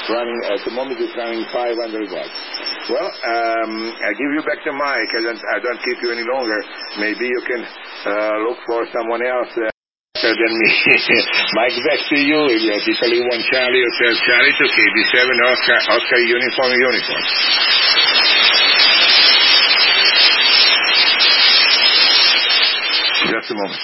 running, at the moment it's running 500 watts. Well, I give you back the mic. I don't keep you any longer. Maybe you can look for someone else than me. Mike, back to you. Italy 1 Charlie, Hotel Charlie to KB7 Oscar Uniform. Just a moment.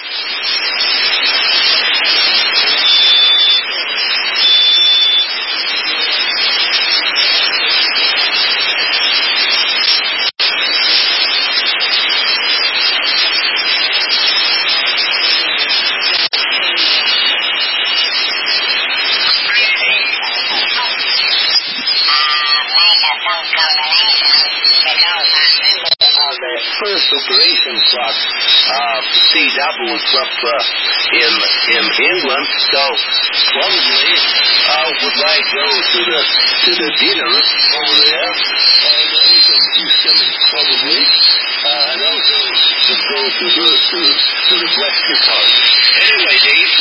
First operation slot CW was up in England, so probably would like go to the dinner over there, and then some Houston probably, and also to go to the Western part. Anyway, Dave,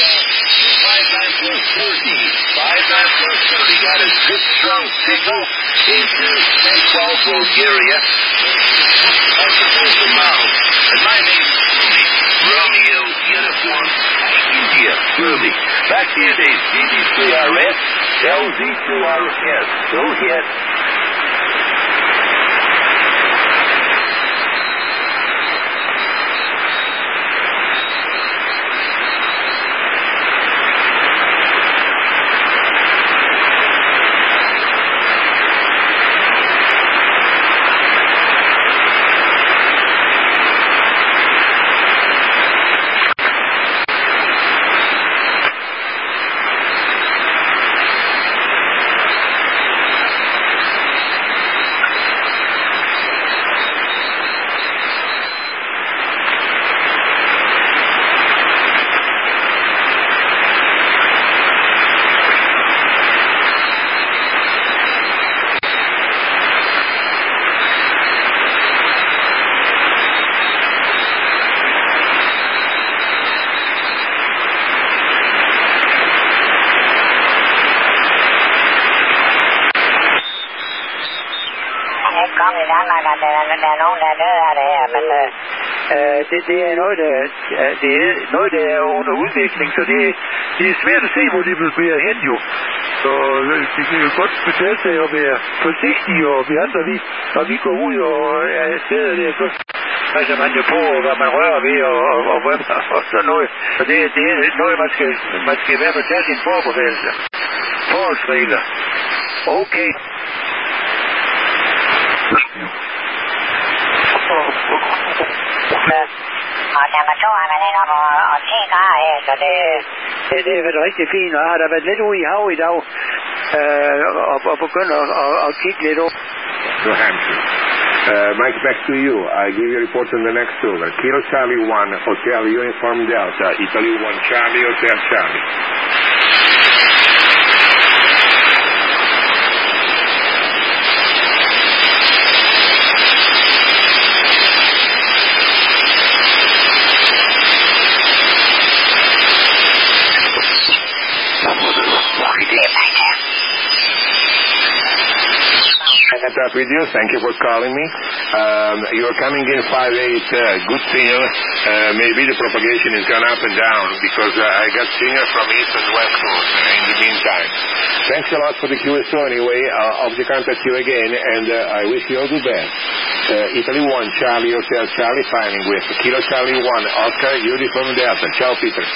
5-9+30 got a good strong signal into Central Bulgaria. As opposed to Mao. And my name is Ruby. Romeo Uniform India. Ruby. Back to you, Dave. DD3RS, LZ2RS. Go ahead. Det er noget, der er under udvikling, så det er svært at se, hvor det bliver hen jo. Så det kan jo godt betale sig at være forsigtige, og vi andre, når vi går ud og er stedet der, så passer man jo på, hvad man rører ved, og sådan noget. Så det er noget, man skal i hvert fald tage sin forberedelse. Forholdsregler. Okay. Og temperaturen er lidt op og 10 grader her, så det har været rigtig fint, og jeg har da været lidt ude i havet i dag, og begyndt at kigge lidt op. New Hampshire. Mike, back to you. I give you a report on the next over. Kilo Charlie 1, Hotel Uniform Delta, Italy 1 Charlie, Hotel Charlie. Up with you. Thank you for calling me. You're coming in 5-8. Good signal. Maybe the propagation is gone up and down because I got signal from east and west coast in the meantime. Thanks a lot for the QSO anyway. I'll contact you again, and I wish you all the best. Italy 1 Charlie Hotel Charlie signing with Kilo Charlie 1 Oscar Uniform Delta. Ciao, Peter.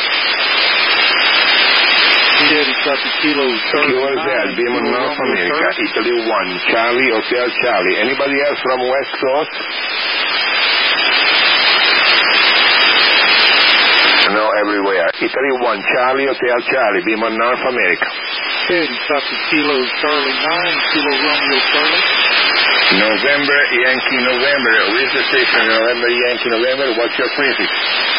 Kilo Z, Demon North America, Italy 1, Charlie, Hotel Charlie. Anybody else from West Coast? No, everywhere. Italy 1, Charlie, Hotel Charlie, Demon North America. Kilo Charlie 9, Kilo Romeo Charlie. November, Yankee November. Where's the station? November, Yankee November. What's your prefix?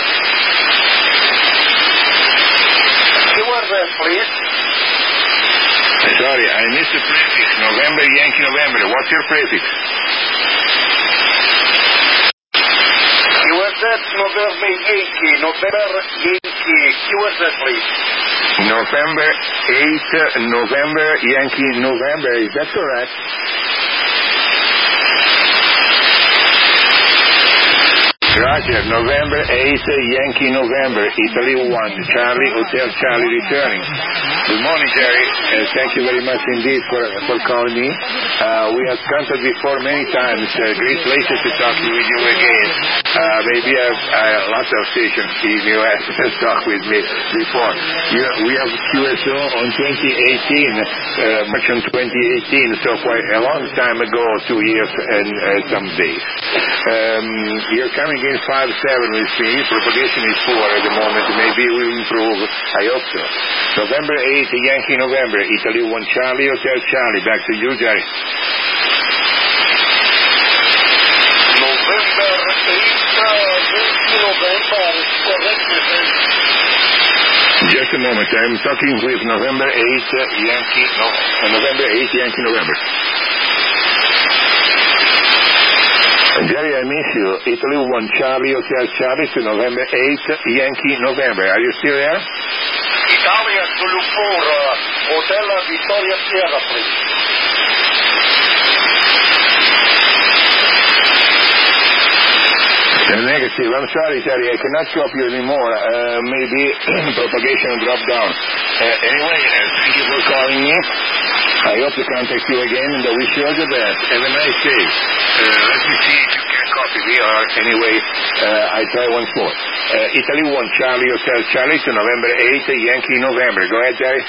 Please. Sorry, I missed the prefix. November, Yankee November. What's your prefix? You were said November. serve me Yankee, November Yankee, USA, please. November 8, November, Yankee November, is that correct? Roger, November 8, Yankee November, Italy 1, Charlie, Hotel Charlie returning. Good morning, Jerry. Thank you very much indeed for calling me. We have contacted before many times. Great pleasure to talk with you again. Maybe lots of stations in the U.S. talk with me before. We have QSO on 2018, March on 2018, so quite a long time ago, 2 years and some days. You're coming in 5-7 with me. Propagation is 4 at the moment. Maybe we will improve. I hope so. November 8, Yankee November, Italy 1 Charlie, Hotel Charlie. Back to you, Jerry. November 8, Yankee November, is correct, my friend. Just a moment. I'm talking with November 8, November 8, Yankee November. Jerry, I miss you. Italy 1 Charlie, Hotel Charlie to November 8, Yankee November. Are you still there? Italia Zulu 4, Hotel Victoria Sierra, please. Negative. I'm sorry, Jerry. I cannot stop you anymore. Maybe propagation dropped down. Anyway, thank you for calling me. I hope to contact you again, and I wish you all the best. Have a nice day. Let me see if you can copy me, or anyway, I try once more. Italy 1 Charlie, Hotel Charlie to November 8, Yankee November. Go ahead, Jerry.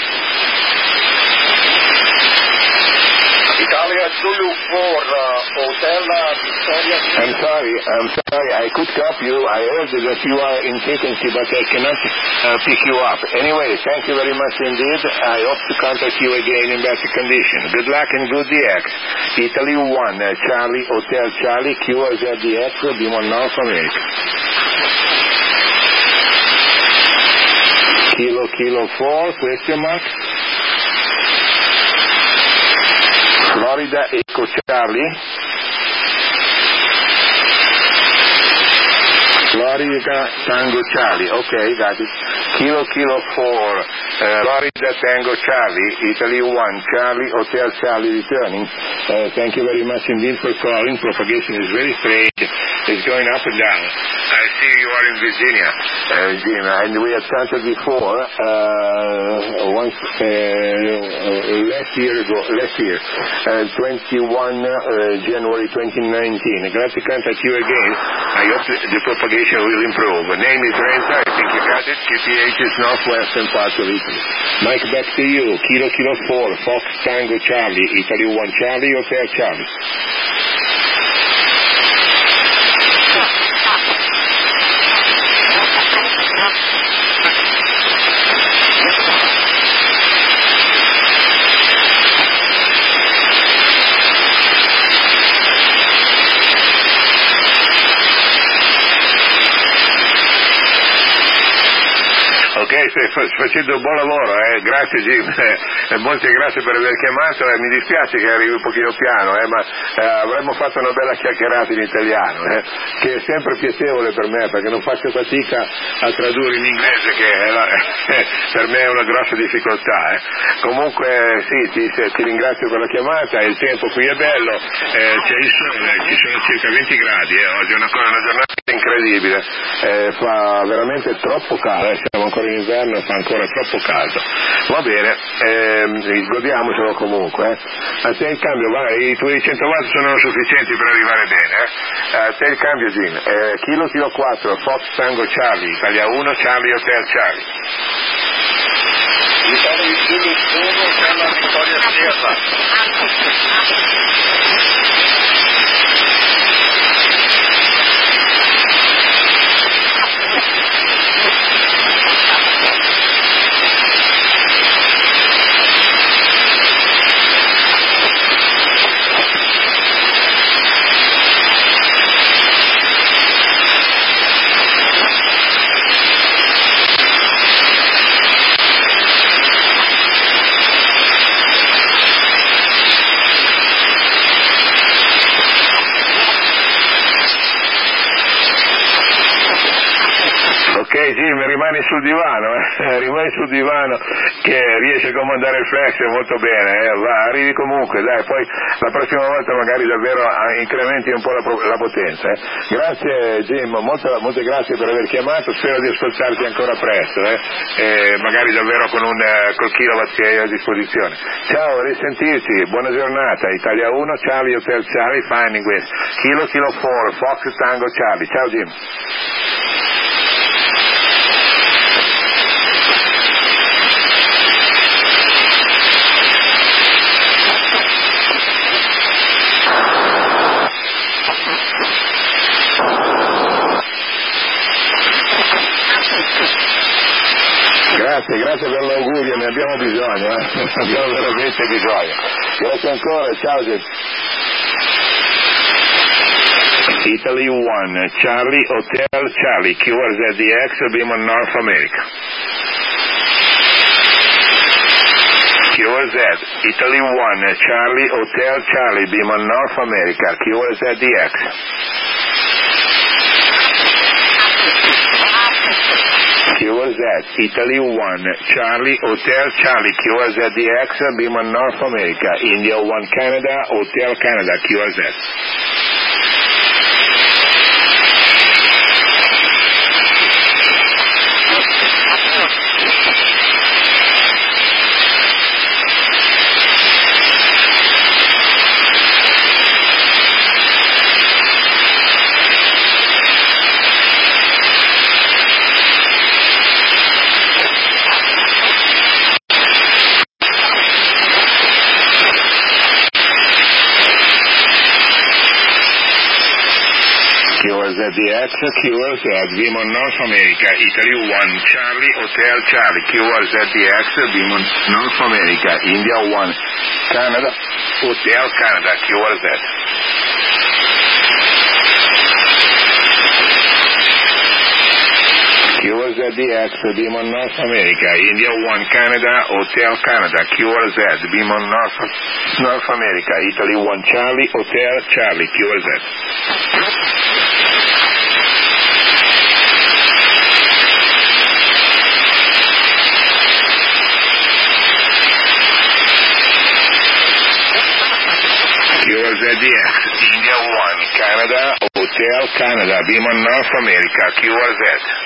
Italia Zulu 4, Hotel Victoria. I'm sorry. I could copy you. I heard that you are in vacancy, but I cannot pick you up. Anyway, thank you very much indeed. I hope to contact you again in better condition. Good luck and good DX. Italy 1, Charlie, Hotel Charlie, QZDX, B1 North America. Kilo 4, question mark. Florida Echo Charlie. Florida Tango Charlie. Okay, got it. Kilo 4. Florida Tango Charlie. Italy 1. Charlie Hotel Charlie returning. Thank you very much indeed for calling. Propagation is very strange. It's going up and down. I see you are in Virginia, Jim, and we have started before, once, last year, 21 January 2019. Glad to contact you again. I hope the propagation will improve. The name is Renzo. I think you got it. QPH is northwestern part of Italy. Mike, back to you. Kilo 4, Fox Tango Charlie, Italy 1 Charlie, Hotel Charlie. Ok, stai facendo un buon lavoro, grazie Jim, molte grazie per aver chiamato, mi dispiace che arrivi un pochino piano, ma avremmo fatto una bella chiacchierata in italiano, che è sempre piacevole per me, perché non faccio fatica a tradurre in inglese, che per me è una grossa difficoltà. Comunque sì, ti ringrazio per la chiamata, il tempo qui è bello, c'è il sole, ci sono circa 20 gradi, oggi è una giornata incredibile, fa veramente troppo caldo, siamo ancora in inverno e fa ancora troppo caldo. Va bene, godiamocelo comunque. A te il cambio, i tuoi 100 watt sono sufficienti per arrivare bene. A te il cambio, Jim. Kilo 4, Fox Tango Charlie, Italia 1, Charlie Hotel Charlie. Italia Zulu 1, Hotel Victoria Sierra. Ok Jim, rimani sul divano, rimani sul divano che riesci a comandare il flex molto bene, va, arrivi comunque, dai, poi la prossima volta magari davvero incrementi un po' la potenza. Grazie Jim, molte grazie per aver chiamato, spero di ascoltarti ancora presto, e magari davvero col kilowatt che hai a disposizione. Ciao, a risentirci, buona giornata, Italia 1, Charlie Hotel Charlie, Finding West, Kilo 4, Fox Tango Charlie, ciao Jim. Grazie per l'augurio, ne abbiamo bisogno, abbiamo veramente bisogno. Grazie ancora, ciao Jim. Italy 1, Charlie Hotel Charlie, QRZDX, Beam on North America. QRZ, Italy 1, Charlie Hotel Charlie, Beam on North America, QRZDX. QRZ, Italy 1, Charlie Hotel Charlie, QRZDX, Beam on North America, India 1 Canada, Hotel Canada, QRZ. QRZDX, QRZ, Beam on North America, Italy 1, Charlie Hotel Charlie, QRZDX, Beam on North America, India 1, Canada, Hotel Canada, QRZ. QRZDX, Beam on North America, India 1, Canada, Hotel Canada, QRZ, Beam on North America, Italy 1, Charlie, Hotel Charlie, QRZ. QRZDX, India 1, Canada, Hotel Canada, Beam on North America, QRZ.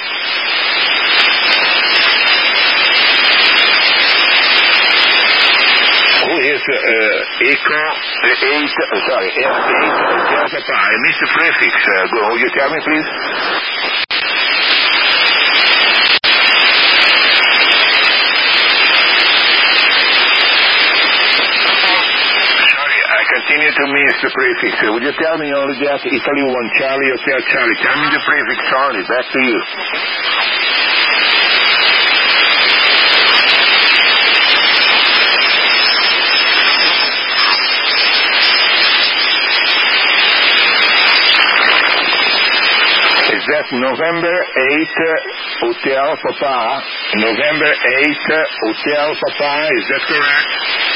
Who is Echo 8, sorry, F8 Hotel Papa? I missed the prefix. Will you tell me, please? Continue to miss the prefix. Would you tell me only that Italy 1 Charlie Hotel Charlie? Tell me the prefix only. Back to you. Is that November 8 Hotel Papa? November 8 Hotel Papa, is that correct?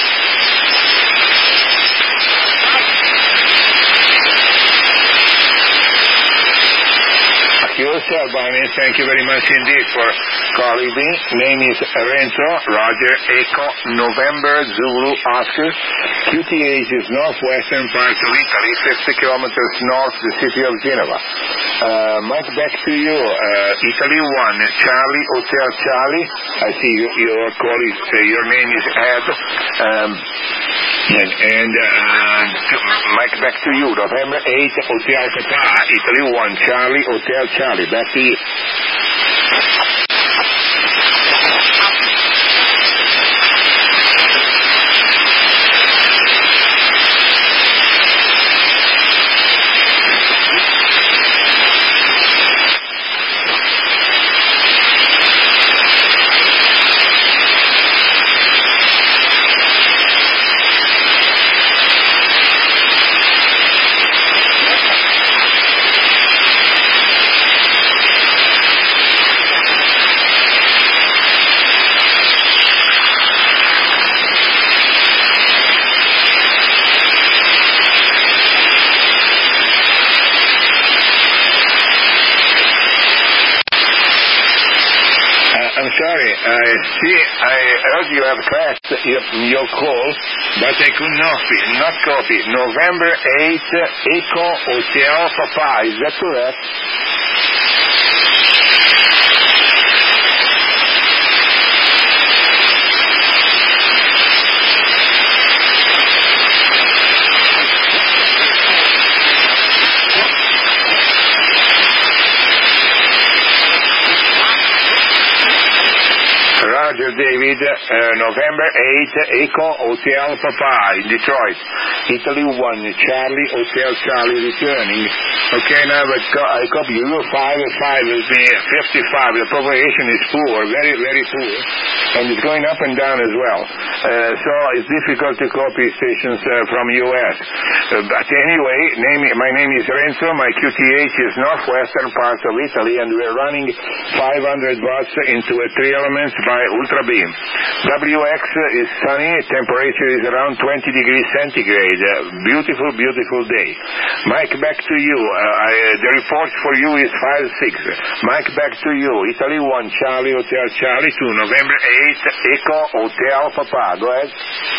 Yourself, Barney. Thank you very much indeed for calling me. Name is Renzo, Roger, Echo, November, Zulu, Oscar. QTH is northwestern part of Italy, 50 kilometers north of the city of Genova. Mike, back to you. Italy 1, Charlie, Hotel Charlie. I see your call is, your name is Ed. And Mike, back to you. November 8, Hotel Papa, Italy 1, Charlie, Hotel Charlie. Back to you. See, I heard you have crashed your call, but I could not copy. November 8, Echo Hotel Papa, is that correct? Roger, David. November 8, Echo Hotel Papa in Detroit. Italy 1, Charlie Hotel Charlie returning. Okay, now I copy you. 5 is me, 55. The propagation is poor, very, very poor. And it's going up and down as well. So it's difficult to copy stations from U.S. But anyway, my name is Renzo. My QTH is northwestern part of Italy, and we're running 500 watts into a 3 elements by Ultra Beam. WX is sunny, temperature is around 20 degrees centigrade. Beautiful, beautiful day. Mike, back to you. The report for you is 5-6. Mike, back to you. Italy 1, Charlie Hotel Charlie 2, November 8, Echo Hotel Papa. Go ahead.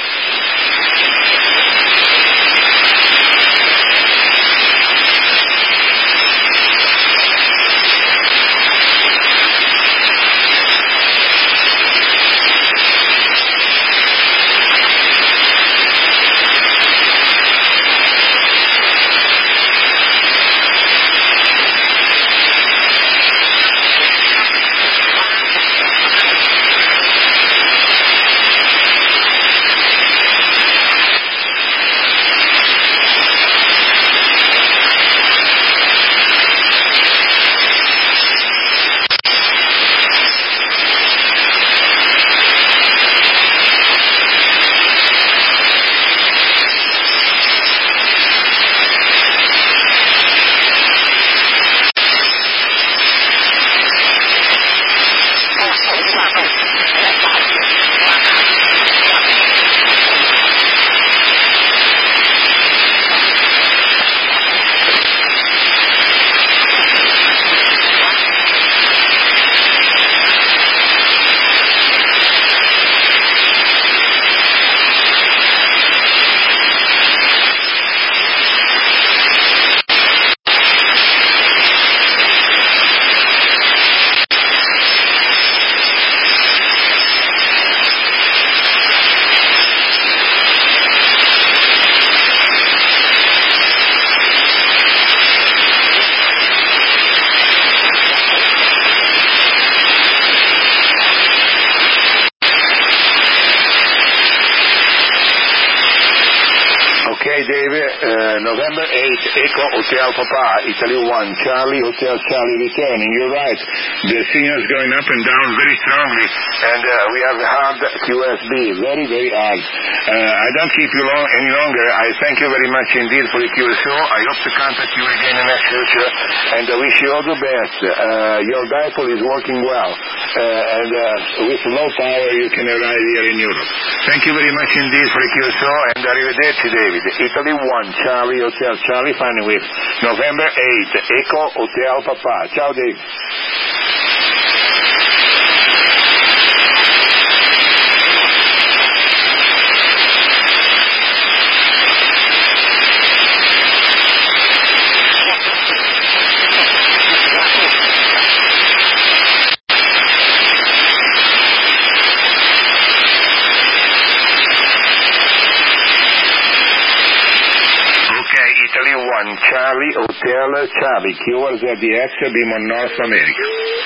November 8, Echo Hotel Papa, Italy 1, Charlie Hotel Charlie returning. You're right. The signal is going up and down very strongly, and we have hard QSB, very, very hard. I don't keep you any longer. I thank you very much indeed for the QSO. I hope to contact you again in the next future, and I wish you all the best. Your dipole is working well, and with low power you can arrive here in Europe. Thank you very much indeed for the QSO, and arrivederci, David. Italy 1, Charlie Hotel Charlie, final with November 8, Echo Hotel Papa. Ciao, Dave. Italy 1, Charlie Hotel Charlie, QRZDX, beam on North America.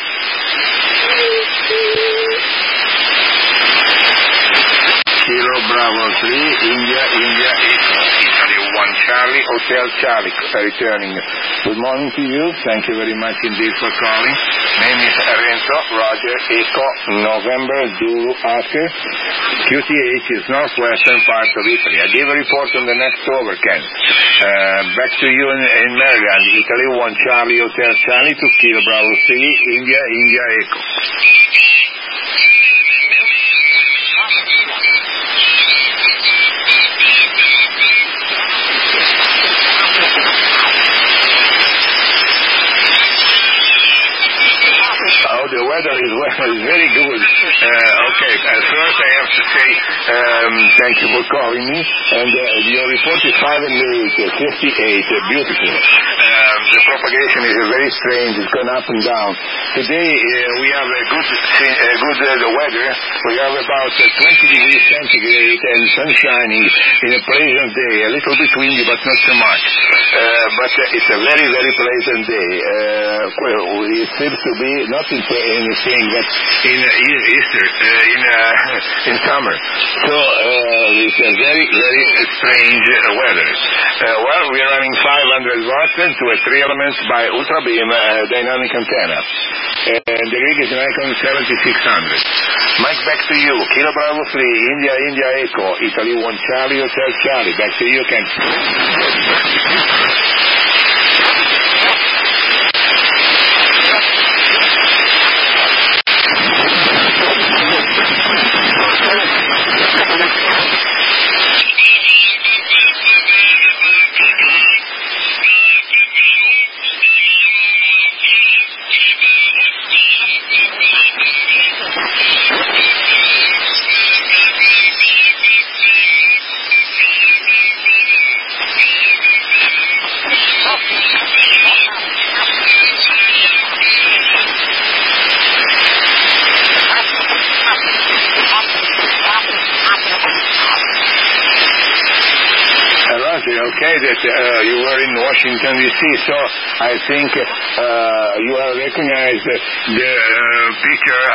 Kilo Bravo 3, India Echo. Italy 1, Charlie Hotel Charlie, returning. Good morning to you. Thank you very much indeed for calling. Name is Renzo, Roger, Echo, November, Zulu, Oscar. QTH is northwestern part of Italy. I give a report on the next overcast. Back to you in Maryland. Italy 1, Charlie Hotel Charlie, 2 Kilo Bravo 3, India Echo. The weather is very good. Okay, first I have to say thank you for calling me. And your report is 5 and 8, 58, beautiful. The propagation is very strange. It's gone up and down. Today we have a good weather. We have about 20 degrees centigrade and sun shining in a pleasant day. A little bit windy, but not so much. But it's a very, very pleasant day. It seems to be not in anything, but in Easter, in summer. So it's a very, very strange weather. Well, we are running 500 watts to a 3 elements by Ultra Beam dynamic antenna. And the rig is Nikon 7600. Mike, back to you. Kilo Bravo 3, India Echo, Italy 1 Charlie, Hotel Charlie. Back to you, Ken. Okay, that you were in Washington, D.C., so I think you have recognized the picture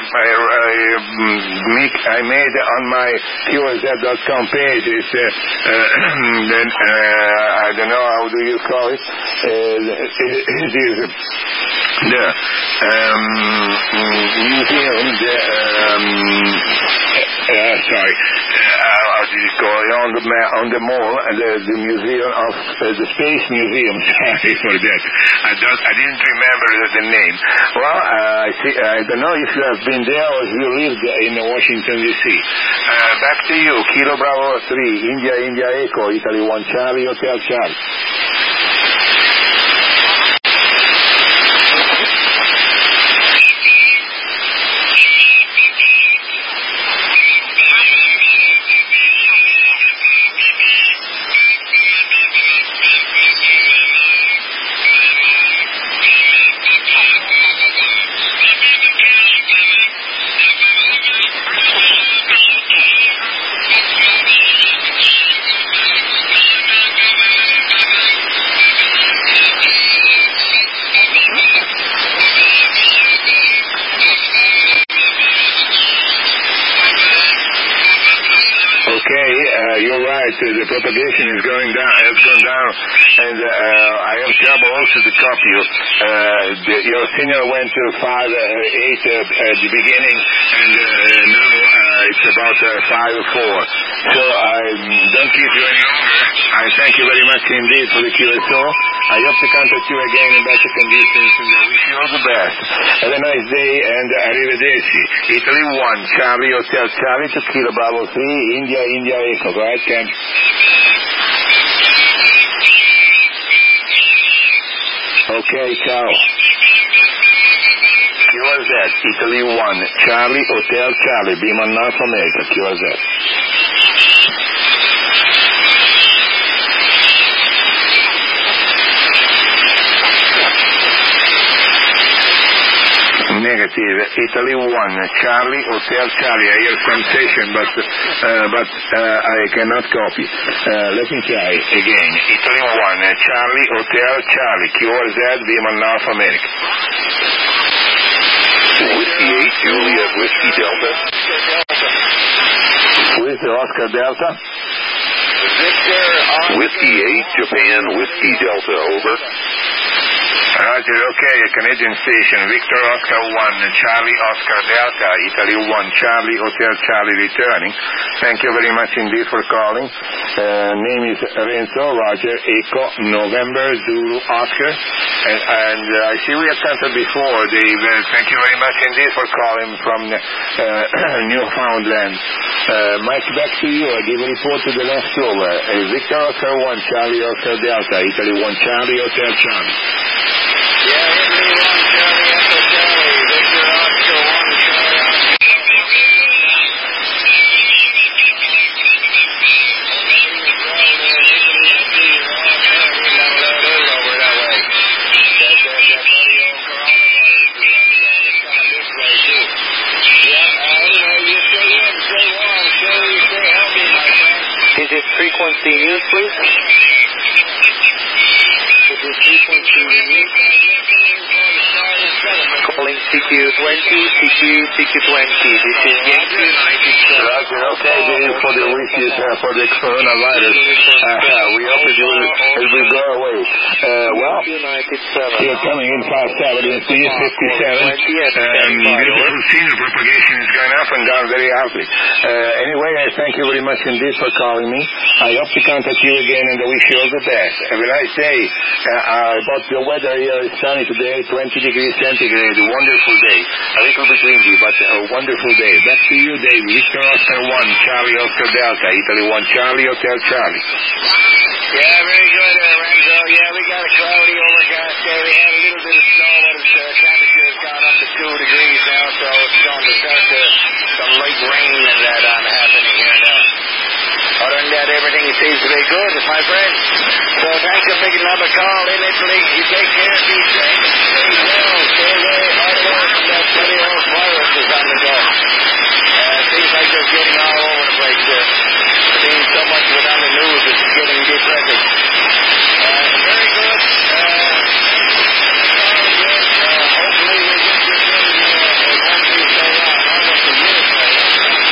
I made on my QSZ.com page. It's then, I don't know, how do you call it? It is the museum, how do you call it, on the mall, the museum of the Space Museum. Sorry for that. I didn't remember the name. Well, I don't know if you have been there or if you lived in Washington, D.C. Back to you. Kilo Bravo 3, India Echo, Italy 1 Charlie, Hotel Charlie. You're right. The propagation is going down. Has gone down, and I have trouble also to copy you. Your signal went to 5.8 at the beginning, and now it's about 5.4. So I don't keep you any longer. I thank you very much indeed for the QSO. I hope to contact you again in better conditions, and I wish you all the best. Have a nice day, and arrivederci. Italy 1 Charlie, Hotel Charlie to Kilo Bravo 3, India Echo. Go ahead, Ken. Okay, ciao. QRZ, Italy 1 Charlie, Hotel Charlie, Beam on North America, QRZ. Negative. Italy 1 Charlie, Hotel Charlie. I hear some station, but I cannot copy. Let me try again. Italy 1 Charlie, Hotel Charlie. QRZ, Beam on North America. Whiskey 8 Juliet Whiskey Delta. With the Oscar Delta. Whiskey 8 Japan Whiskey Delta. Over. Roger, okay, a Canadian station, Victor Oscar 1, Charlie Oscar Delta, Italy 1, Charlie Hotel Charlie returning. Thank you very much indeed for calling. Name is Renzo, Roger, Echo, November, Zulu, Oscar. And I see we have contacted before, Dave. Thank you very much indeed for calling from Newfoundland. Mike, back to you. I give a report to the next over. Victor Oscar 1, Charlie Oscar Delta, Italy 1, Charlie Hotel Charlie. Yeah, Italy 1 Charlie Echo Charlie, Victor Oscar 1 Digit frequency used, please. Digit frequency used. Calling CQ20, CQ20. This is Yankee United. Roger, okay, this is for the wishes for the coronavirus. We hope it will go away. Well, you're coming in 570 and 57. Beautiful senior propagation is going up and down very rapidly. Anyway, I thank you very much indeed for calling me. I hope to contact you again and I wish you all the best. Have a nice day. About the weather here, it's sunny today, 20 degrees centigrade, a wonderful day. A little bit windy, but a wonderful day. Back to you, Dave. Victor Oscar 1, Charlie Oscar Delta, Italy 1, Charlie Hotel Charlie. Yeah, very good, Renzo. Yeah, we got a cloudy overcast day. We had a little bit of snow, but temperature has gone up to 2 degrees now, so it's going to start some light rain and that happening here now. Other than that, everything seems to be good, my friend. So thanks for picking up a call in Italy. You take care, be safe, stay well, stay away, hard away from that bloody old virus that's on the go. It seems like they're getting all over the place. Seeing so much of it on the news, it's getting depressing. Very good. Hopefully we'll get this in. It won't be so long. Almost a year so long.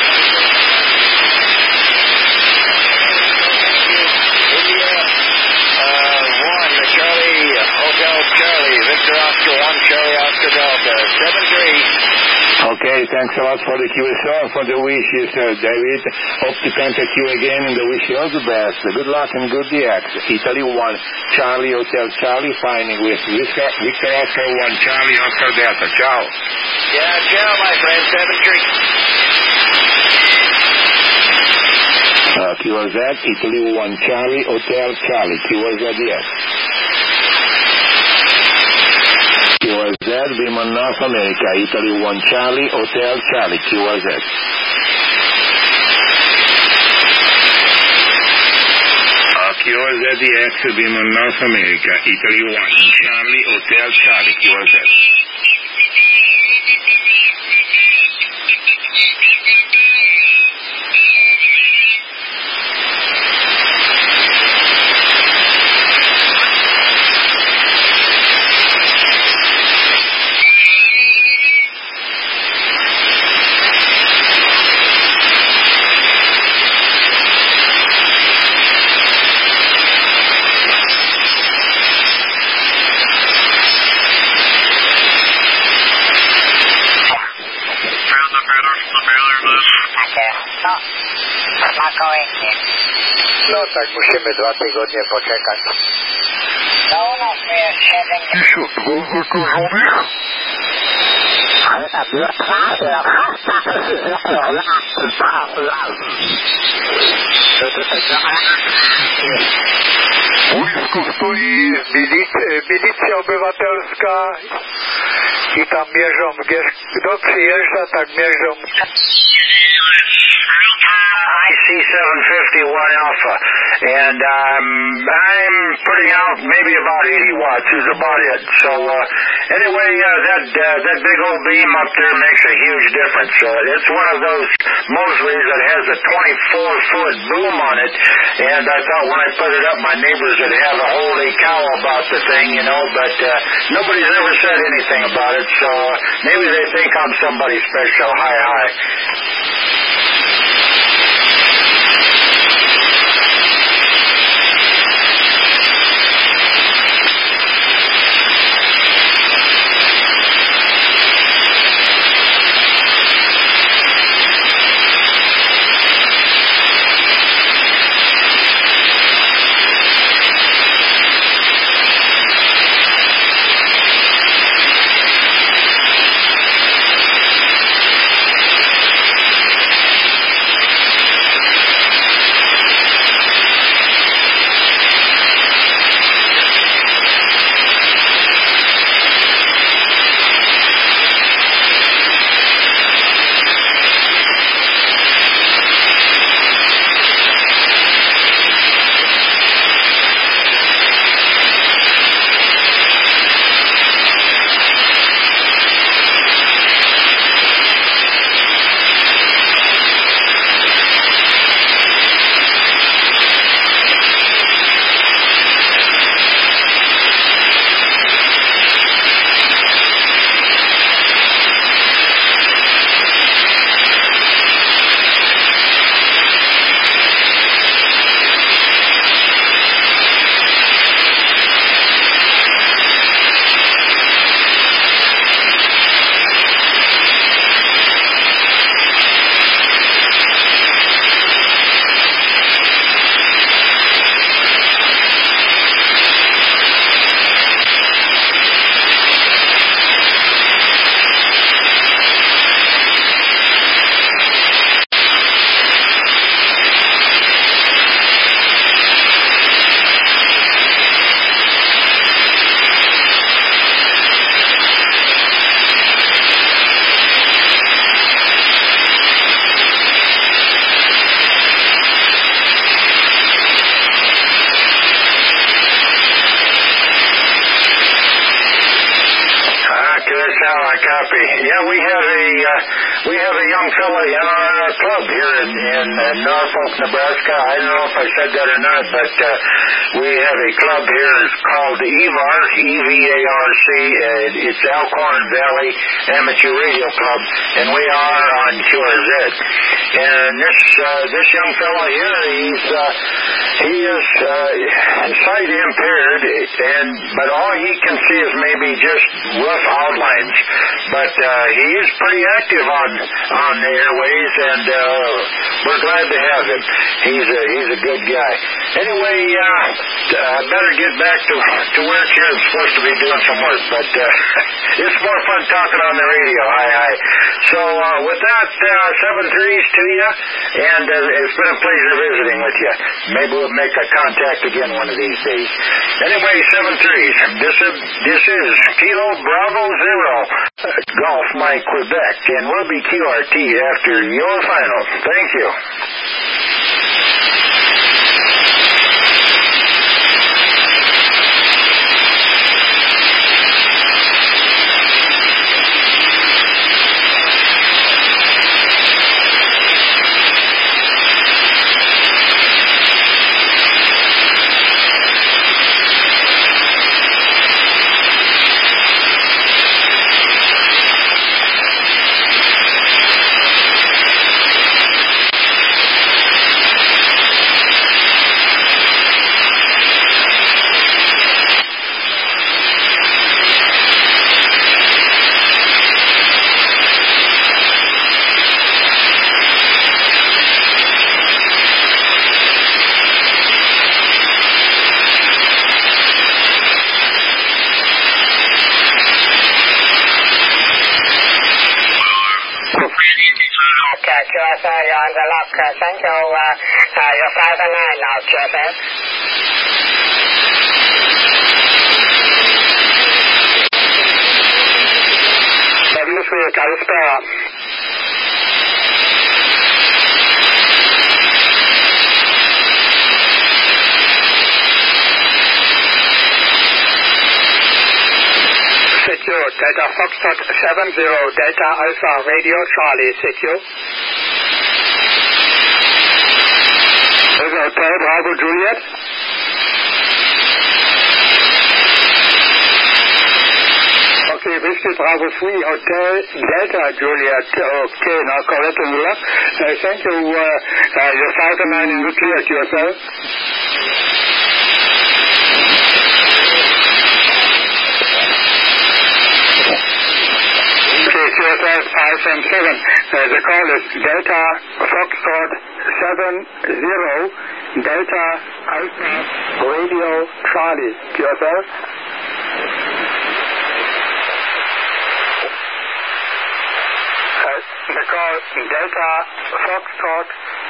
India 1, Charlie Hotel Charlie, Victor Oscar 1, Charlie Oscar Delta, 73. Okay, thanks a lot for the QSO and for the wishes, David. Hope to contact you again and I wish you all the best. Good luck and good DX. Italy 1, Charlie Hotel Charlie, finding with Victor Oscar 1, Charlie Oscar Delta. Ciao. Yeah, ciao, my friend. 73. QRZ, Italy 1, Charlie Hotel Charlie. QRZ, yes. QRZ, Birman, North America, Italy 1, Charlie Hotel Charlie. QRZ. QRZDX, Birman, North America, Italy 1, Charlie Hotel Charlie. QRZ. No tak musimy 2 tygodnie poczekać. No u nas tu jest 7. Boisku stoi milicja obywatelska i tam mierzą, kto przyjeżdża, tak mierzą. IC751 Alpha, and I'm putting out maybe about 80 watts is about it. So anyway, that big old beam up there makes a huge difference. It's one of those Mosleys that has a 24-foot boom on it, and I thought when I put it up, my neighbors would have a holy cow about the thing, you know, but nobody's ever said anything about it, so maybe they think I'm somebody special. Hi. copy. Yeah, we have a young fella in our club here in Norfolk, Nebraska. I don't know if I said that or not, but we have a club here called EVARC, EVARC. It's Alcorn Valley Amateur Radio Club, and we are on QRZ. And this young fella here, he is sight impaired, but all he can see is maybe just rough outlines. But he is pretty active on the airways, and we're glad to have him. He's a good guy. Anyway, I better get back to work here. I'm supposed to be doing some work, but it's more fun talking on the radio. So with that, 7-3s to you, and it's been a pleasure visiting with you. Maybe we'll make a contact again one of these days. Anyway, 7-3s. This is Kilo Bravo Zero, Golf Mike Quebec, and we'll be QRT after your final. Thank you. QSL, you're on the lock. Thank you. You're 5 and 9 now, QSL. Καλησπέρα. Secure, Delta Foxtrot 70, Delta Alpha Radio Charlie, secure. Hotel Bravo Juliet. Okay, Whiskey Bravo 3, Hotel Delta Juliet. Okay, now correct on the left. Thank you. You're 5 and 9 in the clear to yourself. QSL 5 and 7. The call is Delta Foxtrot 70, Delta Alpha Radio Charlie. QSL. The call Delta Foxtrot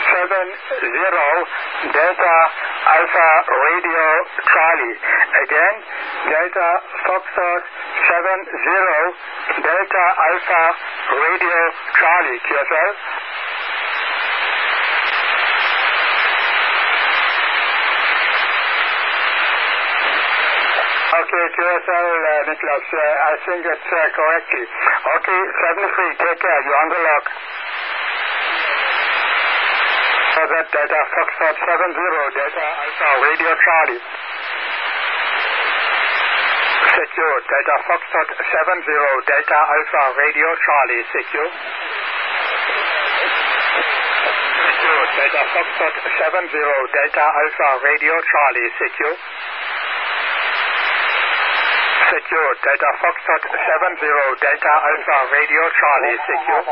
70, Delta Alpha Radio Charlie. Again, Delta Foxtrot 70, Delta Alpha Radio Charlie. QSL. Okay, QSL, Niklas, I think it's correctly. Okay, 73, take care, you're on the lock. So that Delta Foxtrot 70, Delta Alpha Radio Charlie. Secure, Delta Foxtrot 70, Delta Alpha Radio Charlie, secure. Secure, Delta Foxtrot 70, Delta Alpha Radio Charlie, secure. Secure, Delta Foxtrot 70, Delta Alpha Radio Charlie, secure.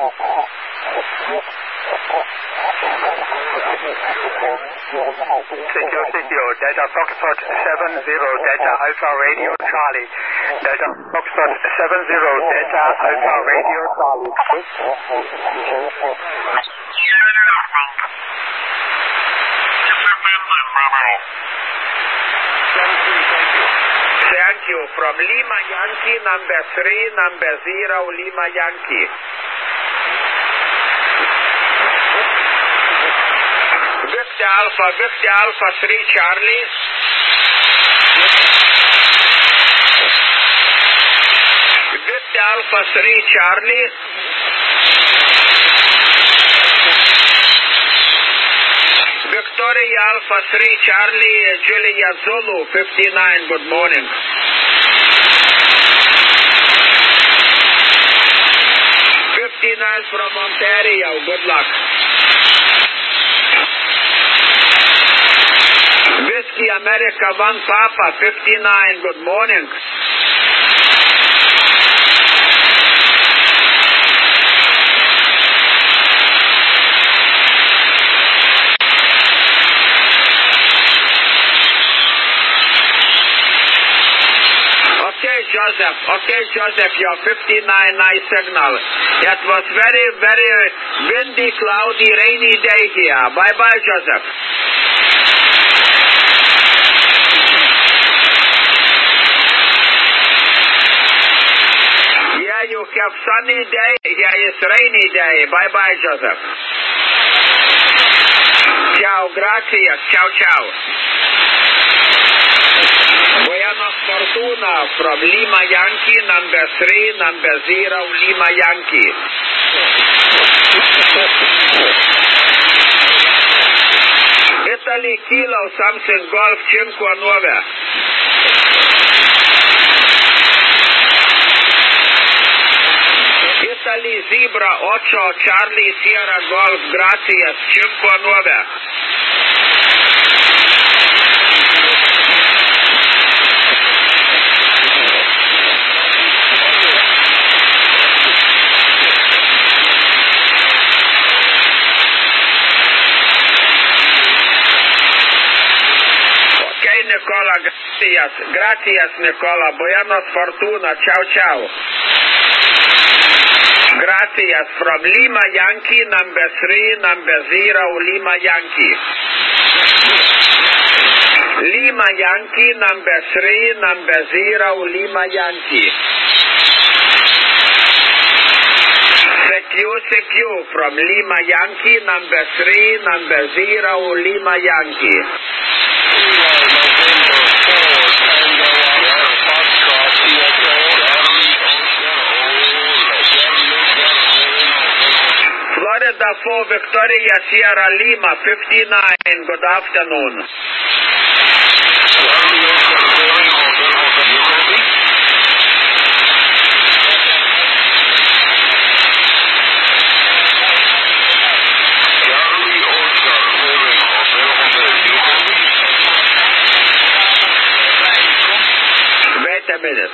Secure, Delta Foxtrot 70, Delta Alpha Radio Charlie. Delta Foxtrot 70, Delta Alpha Radio Charlie. Thank you. From Lima Yankee, number 3, number 0, Lima Yankee. Victor Alpha 3, Charlie. Alpha 3 Charlie. Victoria Alpha 3 Charlie Julia Zulu 59, good morning. From Ontario, good luck. Whiskey America 1 Papa 59, good morning. Okay, Joseph, your 59 nice signal. It was very, very windy, cloudy, rainy day here. Bye-bye, Joseph. Yeah, you have sunny day. Here is rainy day. Bye-bye, Joseph. Ciao, gracias. Ciao, ciao. Buenos Fortuna from Lima Yankee, number 3, number 0, Lima Yankee. Italy Kilo something Golf 59. Italy Zebra 8, Charlie Sierra Golf, gracias, 59. Nicola, gracias Nicola, buenos fortuna, ciao ciao. Gracias from Lima Yankee, number 3, number 0, Lima Yankee. Lima Yankee, number 3, number 0, Lima Yankee. Secure from Lima Yankee, number 3, number 0, Lima Yankee. Florida 4 Victoria Sierra Lima 59, good afternoon. Wait a minute.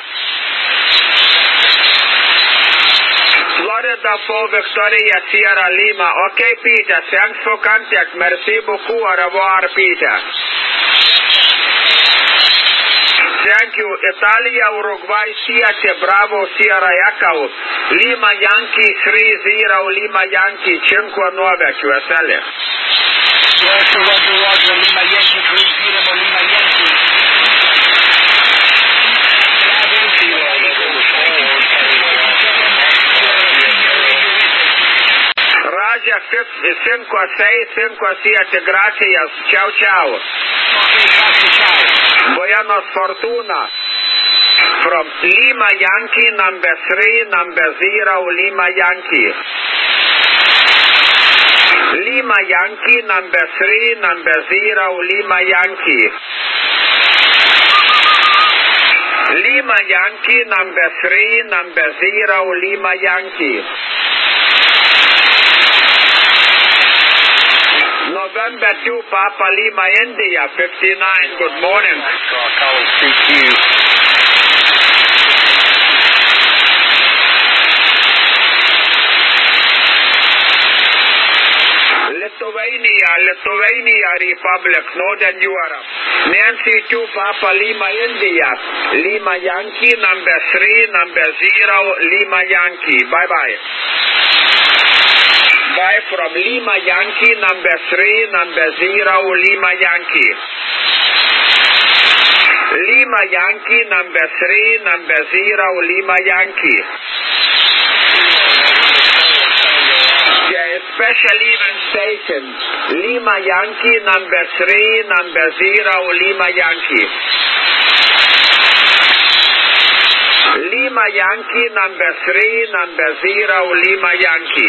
Florida 4 Victoria Sierra Lima. Okay, Peter. Thanks for contact. Merci beaucoup. Au revoir, Peter. Thank you. Italia, Uruguay, Siete, Bravo, Sierra Echo. Lima Yankee 30, Lima Yankee 59, QSL. Lima Yankee 30, Lima Yankee. Raja 5-6-5-7, gracias, ciao ciao. Buenos Fortuna from Lima Yankee, number 3, number 0, Lima Yankee. Lima Yankee, number 3, number 0, Lima Yankee. Lima Yankee, number 3, number 0, Lima Yankee. November 2, Papa Lima, India, 59, good morning. Lithuania Republic, Northern Europe. Nancy 2, Papa Lima, India. Lima Yankee, number 3, number 0, Lima Yankee. Bye-bye. Bye from Lima Yankee, number 3, number 0, Lima Yankee. Lima Yankee, number 3, number 0, Lima Yankee. Special event station. Lima Yankee, number 3, number 0, Lima Yankee. Lima Yankee, number 3, number 0, Lima Yankee.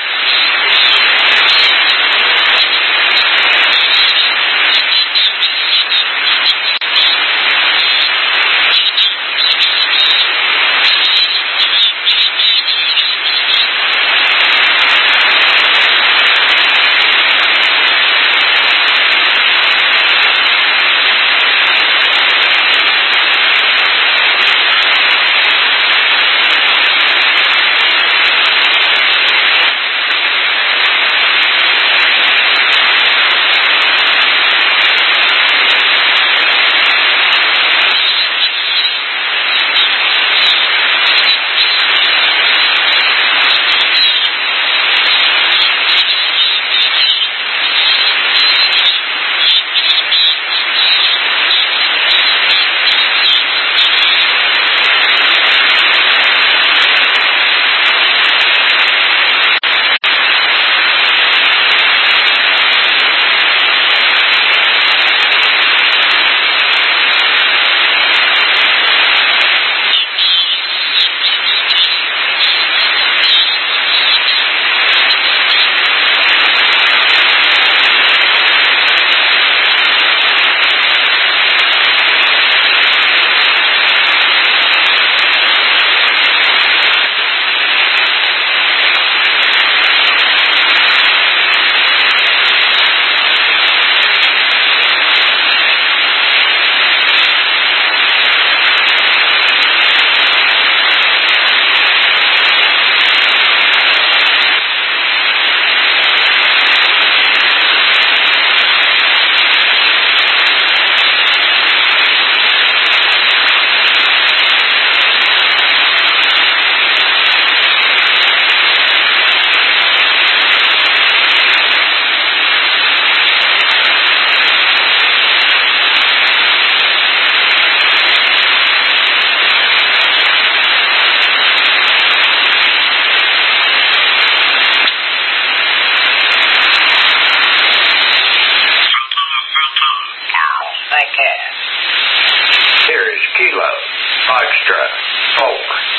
Kilo, Foxtrot, 4,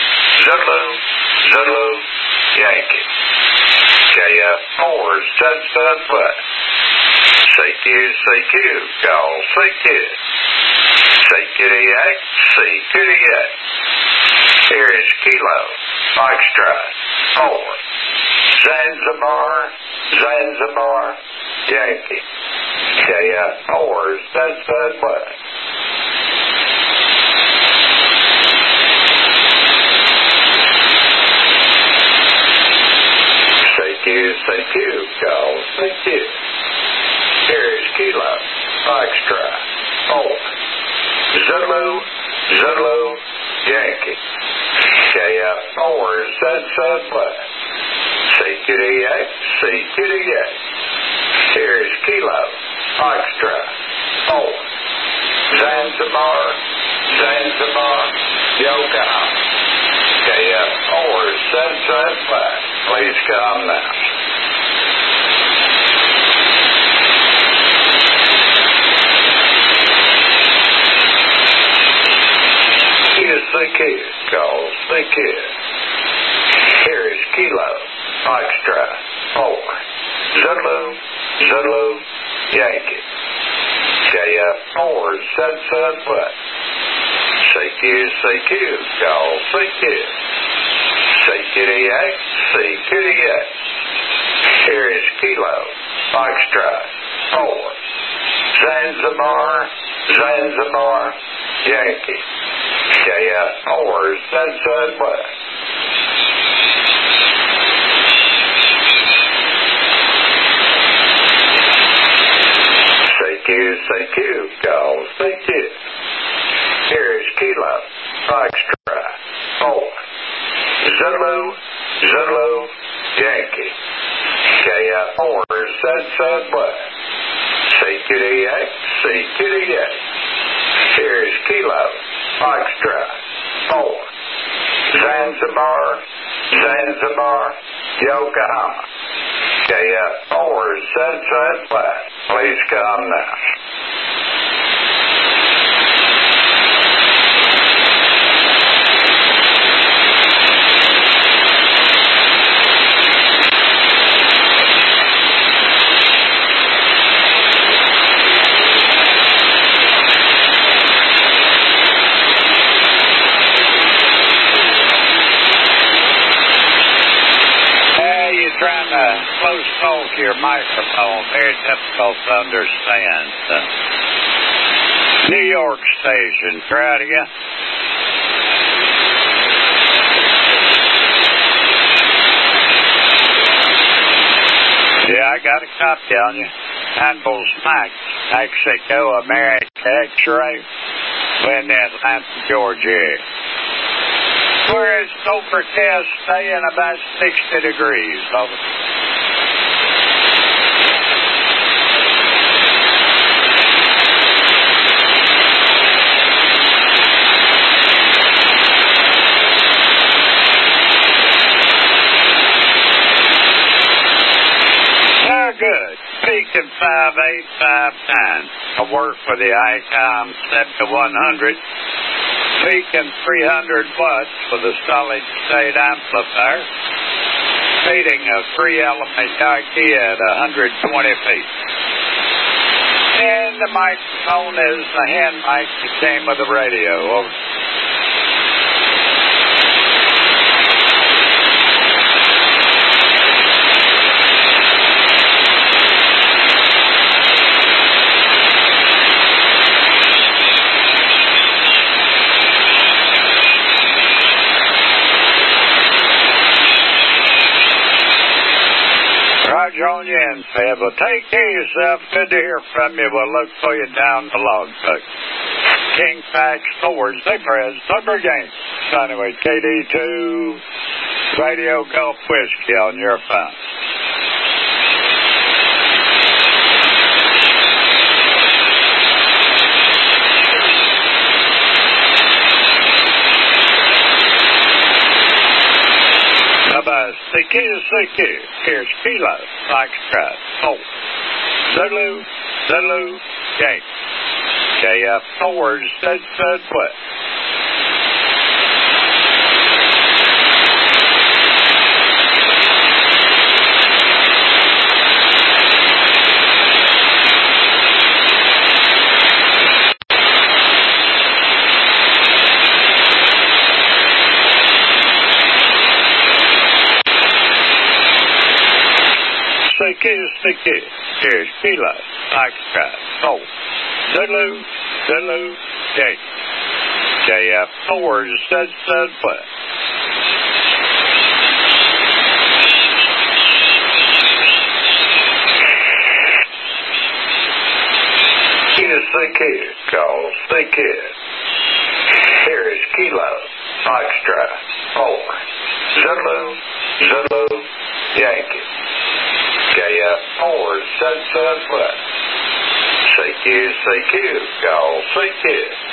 Zulu, Zulu, Yankee. KF4, Sunset West. CQ, CQ, call CQ. CQDX, CQDX. Here is Kilo, Foxtrot, 4, Zanzibar, Zanzibar, Yankee. KF4, Sunset West. CQ, call CQ. Here is Kilo, Foxtrot, 4, Zulu, Zulu, Yankee. KF4, Sunset West. CQDX, CQDX. Here is Kilo, Foxtrot, 4, Zanzibar, Zanzibar, Yokohama. KF4, Sunset West. Please come now. CQ, call CQ. Here is Kilo, Foxtrot, 4, Zulu, Zulu, Yankee. KF4, Sunset West. CQ, CQ, call CQ. CQDX, CQDX. Here is Kilo, Foxtrot, 4, Zanzibar, Zanzibar, Yankee. KF4, Sunset West. CQ, CQ, call CQ. Here is Kilo, Foxtrot, 4, Zulu, Zulu, Yankee. KF4, Sunset West. CQDX, CQDX. Here is Kilo, Foxtrot, 4, Zanzibar, Zanzibar, Yokohama. KF4, Sunset West. Please come now. microphone. Very difficult to understand. New York station. Try it again. Yeah, I got a copy on you. Handel's Max, Mexico, America, X-ray, in Atlanta, Georgia. Where it's overcast, staying about 60 degrees. Over. Good. Beacon 5859. I work for the ICOM 7100. Beacon 300 watts with a solid state amplifier. Feeding a 3-element IKEA at 120 feet. And the microphone is the hand mic that came with the radio. Over. Roger on you and Feb. Well, take care of yourself. Good to hear from you. We'll look for you down the log book. King Fax Forwards, they press number game. So anyway, KD2 Radio Gulf Whiskey on your phone. CQ. Here's Kilo, Foxtrot, Holt, Zulu, Yankee. KF forward, stud, put. CQ. Here's Kilo, Foxtrot, Holt, Zulu, Yankee. KF forward, stud, put. CQ, call CQ. Here is Kilo, Foxtrot, Holt, Zulu, Yankee. KF forward, stud, put. CQ, call CQ.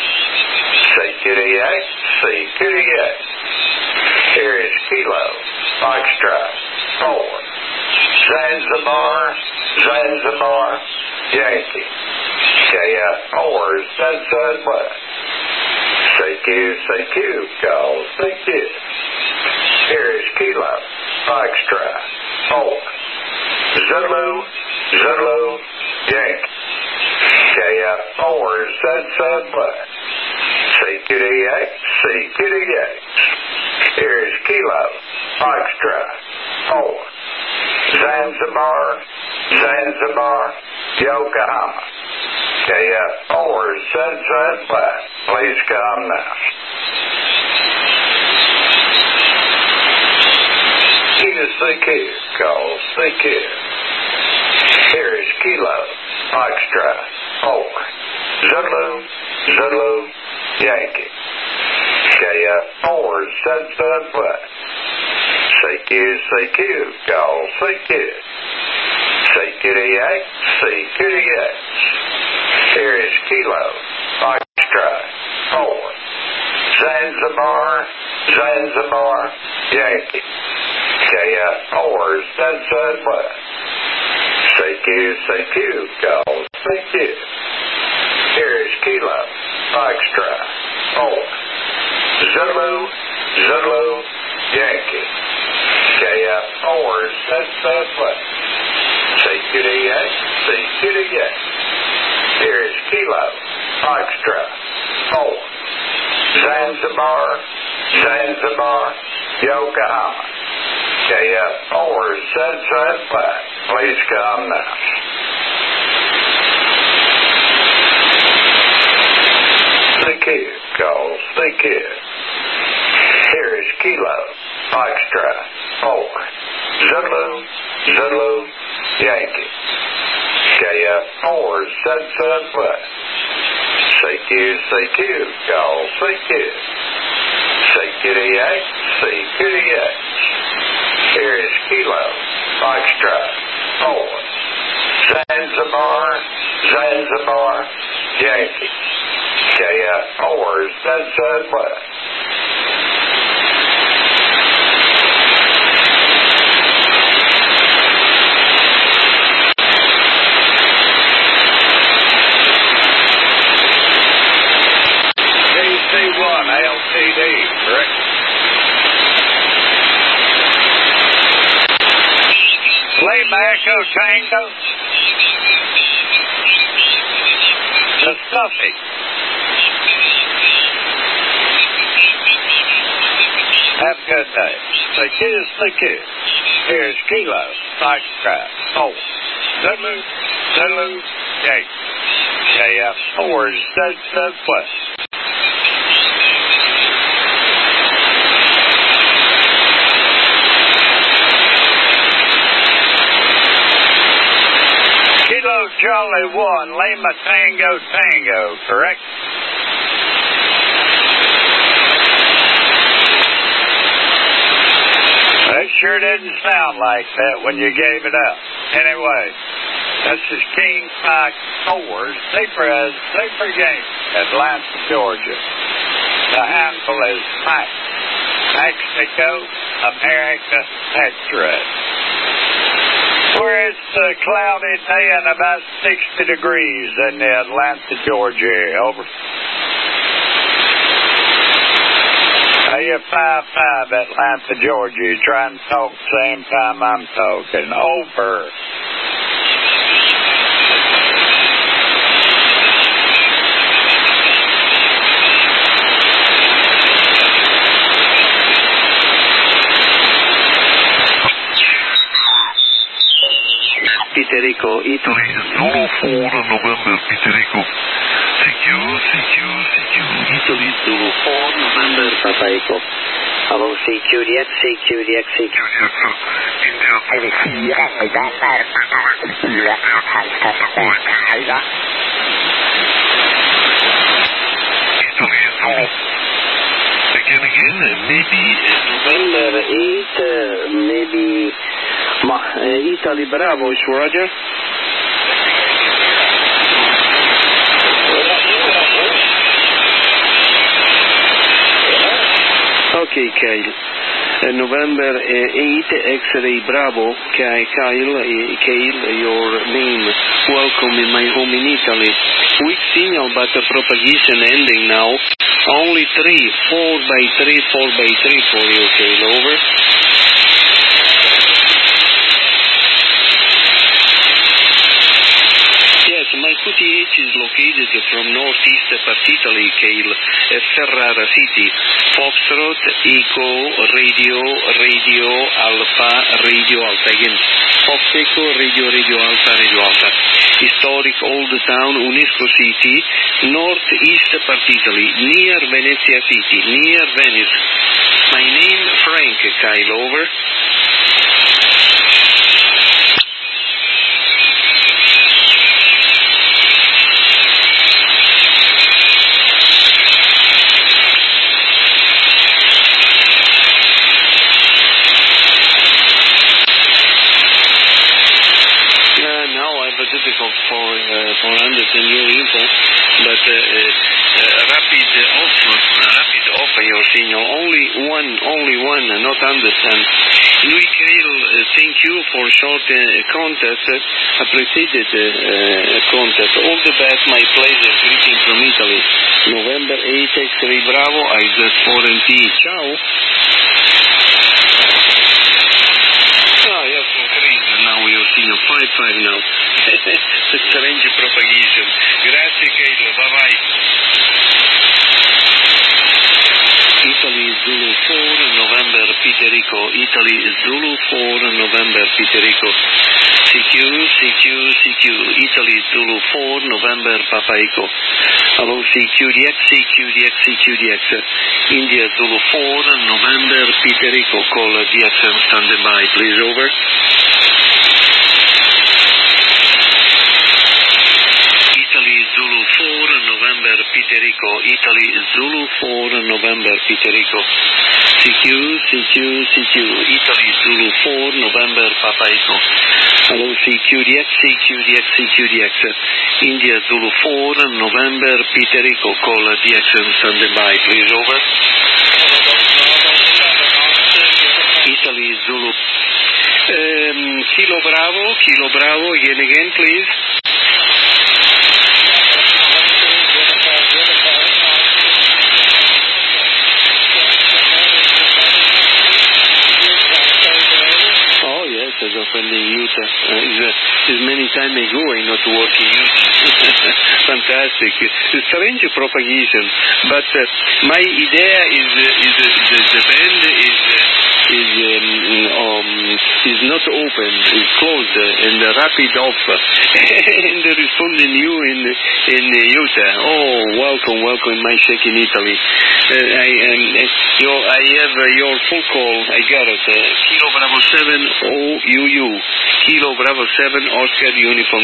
CQDX, CQDX. Here is Kilo, Foxtrot, forward. Zanzibar, Yankee. KF forward, stud, put. CQ, call CQ. Here is Kilo, Foxtrot, forward. Zulu, Yankee. KF forward, stud, put. CQDX. Here is Kilo, Foxtrot, forward. Zanzibar, Yokohama. KF forward, stud, put. Please come now. CQ, call CQ. Here is Kilo, Foxtrot, forward. Zulu, Yankee. KF forward, stud, put. CQ, call CQ. CQDX. Here is Kilo, Foxtrot, forward. Zanzibar, Yankee. KF forward, stud, put. CQ, call CQ. Here is Kilo, Foxtrot, forward. Zulu, Yankee. KF forward, stud, put. CQDX. Here is Kilo, Foxtrot, forward. Zanzibar, Yokohama. KF forward, stud, put. Please come now. CQ, calls CQ. Here is Kilo, Foxtrot, 4, Zulu, Zulu, Yankee. KF4, Southwest. CQ, call CQ. CQDX, CQDX. Here is Kilo, Foxtrot, 4, Zanzibar, Yankee. KF4, Southwest. DC1, LTD, correct? Lima Echo Tango. The Stuffy. Have a good day. CQ. Here's Kilo, Foxtrot, 4, Zulu, Yankee. KF4 is Southwest. Kilo Charlie 1, Lima Tango, correct? That sure didn't sound like that when you gave it up. Anyway, this is King Fox 4, Zebra Game, Atlanta, Georgia. The handle is Max. Mexico, America, X-ray. Where it's a cloudy day and about 60 degrees in the Atlanta, Georgia area. Over. A5-5 Atlanta, Georgia. You trying to talk the same time I'm talking. Over. Peter Echo, Italy, Zulu 4, November, Peter Echo. CQ, Italy, Zulu 4, November, Papa Echo. Hello, CQDX. Again, maybe November 8, maybe Italy Bravo is Roger. Okay, Kyle. November 8, X-Ray Bravo, Kyle, your name. Welcome in my home in Italy. Weak signal, but the propagation ending now. Only 4x3 for you, Kyle. Over. Yes, my QTH is located from northeast part Italy, Kale, Ferrara City. Foxtrot, Echo, Radio, Alpha, again. Fox Echo, Radio, Alpha. Historic old town, UNESCO City, northeast part Italy, near Venezia City, near Venice. My name, Frank, Kyle, over. Difficult for understand your info, but rapid off your signal. Only one, not understand. Louis Kale, thank you for short contest. Appreciated contest. All the best, my pleasure. Greeting from Italy. November 8, X-Ray Bravo. I just 4NT. Ciao. Yes, increase. Now we are seeing 5-5 now. Strange propagation. Grazie, Kale. Bye-bye. Italy Zulu 4, November, Peter Echo. Italy Zulu 4, November, Peter Echo. CQ, Italy Zulu 4, November Papa Echo. Hello, CQDX, India Zulu 4, November Peter Echo. Call DXM standing by, please, over. Italy Zulu 4, November Peter Echo. Italy Zulu 4, November Peter Echo. CQ, Italy Zulu 4, November Papa Echo. Hello, CQDX, India Zulu 4, November Peter Echo. Call DXM standing by, please, over. Italy Zulu. Kilo Bravo, again, please. Offending Utah. Is many time ago I not work in Utah. Fantastic. It's strange propagation, but my idea is the band is not open, is closed, and rapid off, and responding you in Utah. Oh, welcome in my check in Italy. I have your full call. I got it. Kilo Bravo 7 OUU. Kilo Bravo 7 Oscar Uniform.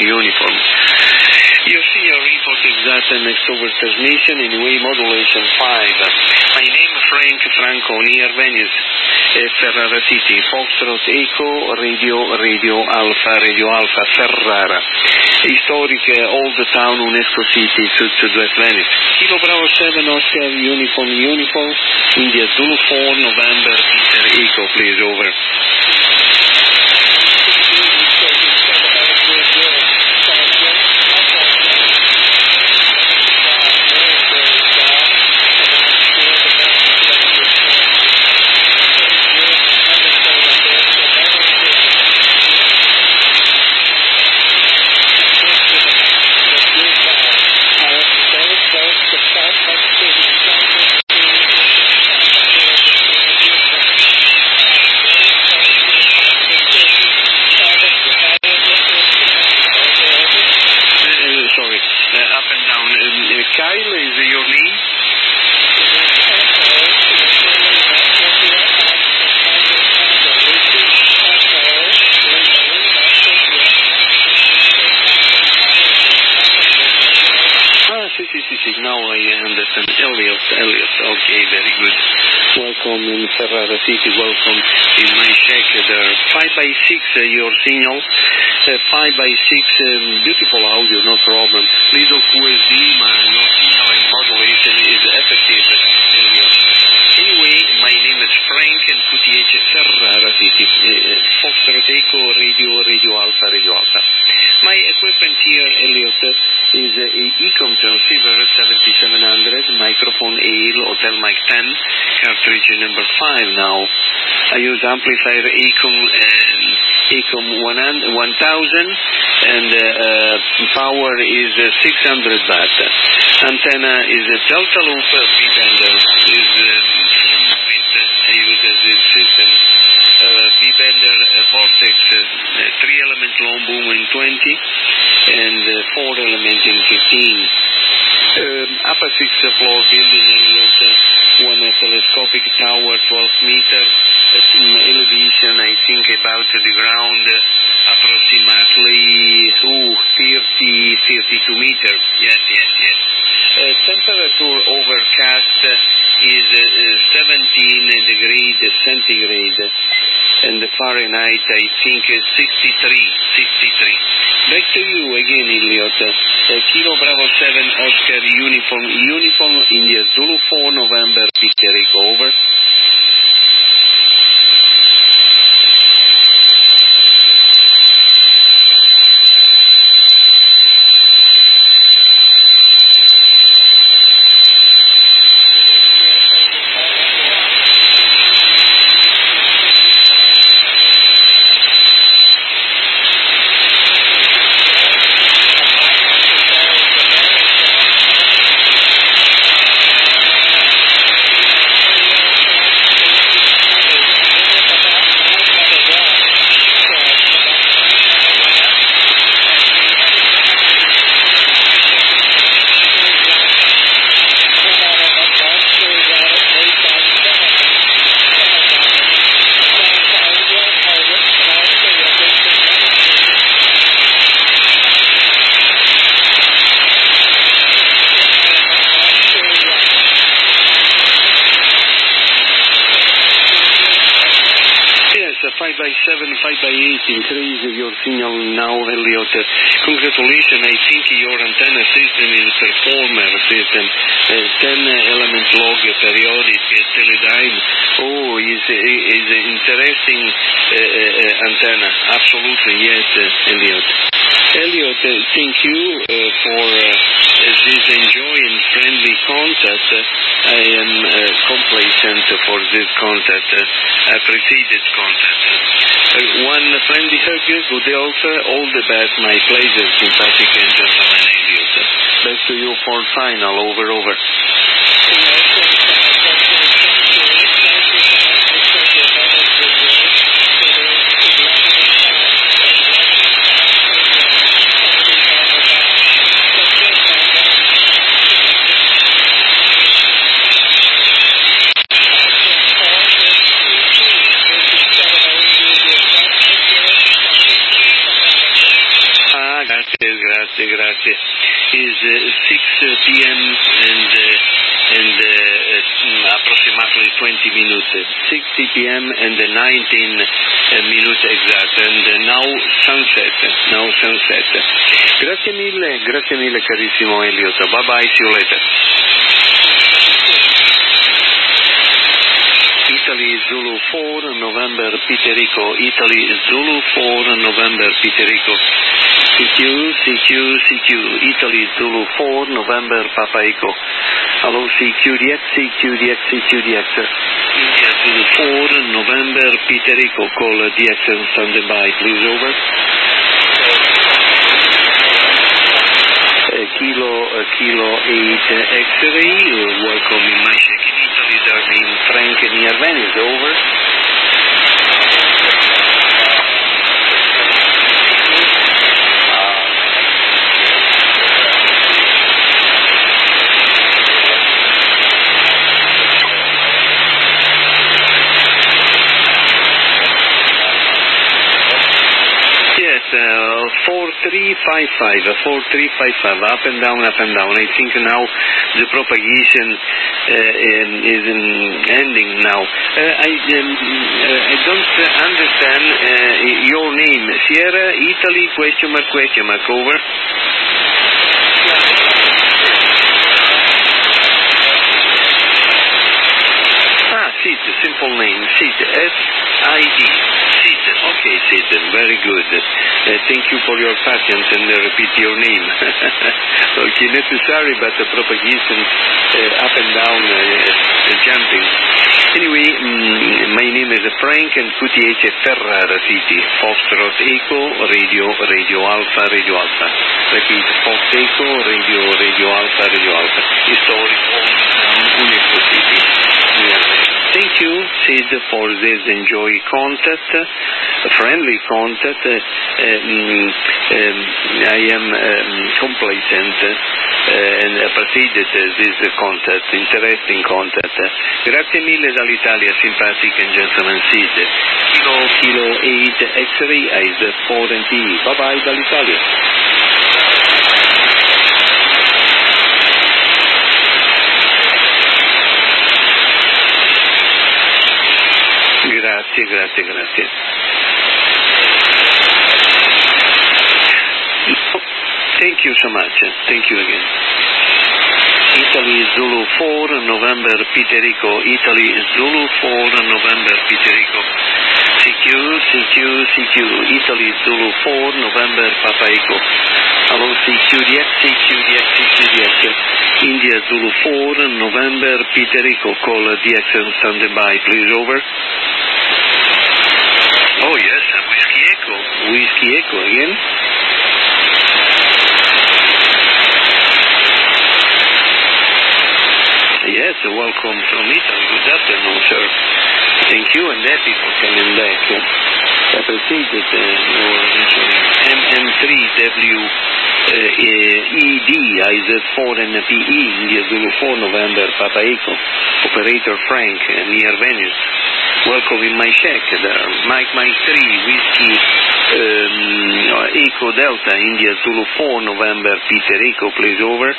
You see your report exact next over transmission in way modulation 5. My name is Franco near Venice, Ferrara City. Foxtrot Echo Radio Alpha Ferrara. Historic old town UNESCO City Sud-West Venice. Kilo Bravo 7 Oscar Uniform. India Zulu 4 November Peter Echo, please, over. Kyle, is your name? Now I understand. Elliot. Okay, very good. Welcome in Ferrara City. Welcome in my check. There 5x6 your signal. 5x6 beautiful audio, no problem. Little QSD, your signal and modulation is effective. Elliot. Anyway, my name is Frank and QTH Ferrara City. Foxtrot Echo Radio Alpha. My equipment here, Elliot, is a Ecom transceiver 7700, microphone AIL, Hotel Mic 10, cartridge number 5 now. I use amplifier Ecom 1000, and power is 600 watt. Antenna is a Delta Loop B-bender. I use this system. B-bender Vortex, 3-element long boom in 20 and 4-element in 15. Upper 6th floor building, one telescopic tower, 12 meter elevation, I think about the ground, approximately 32 meters. Yes. Temperature overcast is 17 degrees centigrade, and the Fahrenheit I think is 63. Back to you again, Elliot. Kilo Bravo 7 Oscar Uniform India Zulu 4 November Peter Echo, over. 7/5/8 increase your signal now, Elliot. Congratulations, I think your antenna system is performer system. 10-element log periodic teledyne. Oh, is interesting antenna. Absolutely, yes, Elliot. Elliot, thank you for this enjoying friendly contact. I am complacent for this contact. I appreciate this contact. One friendly hug, good health, all the best, my pleasure, sympathetic and gentleman Elliot. Back to you for final, over. Grazie. Is 6 p.m. and approximately 20 minutes. 60 p.m. and 19 minutes exact. And now sunset. Grazie mille carissimo Elliot. Bye bye, see you later. Italy Zulu 4 November Peter Rico. Italy Zulu 4 November Peter Rico. CQ. Italy Zulu 4 November Papa Echo. Hello CQDX. India Zulu 4 November Peter Rico. Call DX and stand by, please, over. Kilo 8 X-ray. Welcome in my check in Italy. Darling Frank near Venice. Over. Yes, 4355, up and down. I think now the propagation is ending now. I don't understand your name. Sierra, Italy, question mark, over. Sid, simple name, Sid, S-I-D, Sid, okay, Sid, very good. Thank you for your patience and repeat your name. Okay, necessary, but the propagation up and down, jumping. Anyway, my name is Frank and QTH Ferrara City, Foxtrot Echo, Radio Alpha. Repeat, Fox Echo, Radio Alpha. Historic old town, Uneco City. Thank you, Sid, for this enjoy contact, friendly contact. I am complacent and appreciated this contact, interesting contact. Grazie mille dall'Italia, sympathetic and gentleman Sid. Kilo 8 X-ray, eyes 4 NT. Bye-bye dall'Italia. Grazie. Thank you so much. Thank you again. Italy Zulu 4 November Peter Rico. Italy Zulu 4 November Peter Rico. CQ. Italy Zulu 4 November Papa Echo. Hello CQDX. India Zulu 4 November Peter Rico. Call DX and stand by, please, over. Oh yes, Whiskey Echo again. Yes, welcome from Italy. Good afternoon, sir. Thank you and happy for coming back. Appreciate MM3WED IZ4 NPE India Zulu 4 November Papa Echo. Operator Frank near Venice. Welcome in my shack there. Mike 3 Whiskey Echo Delta India Zulu 4 November Peter Echo, please, over.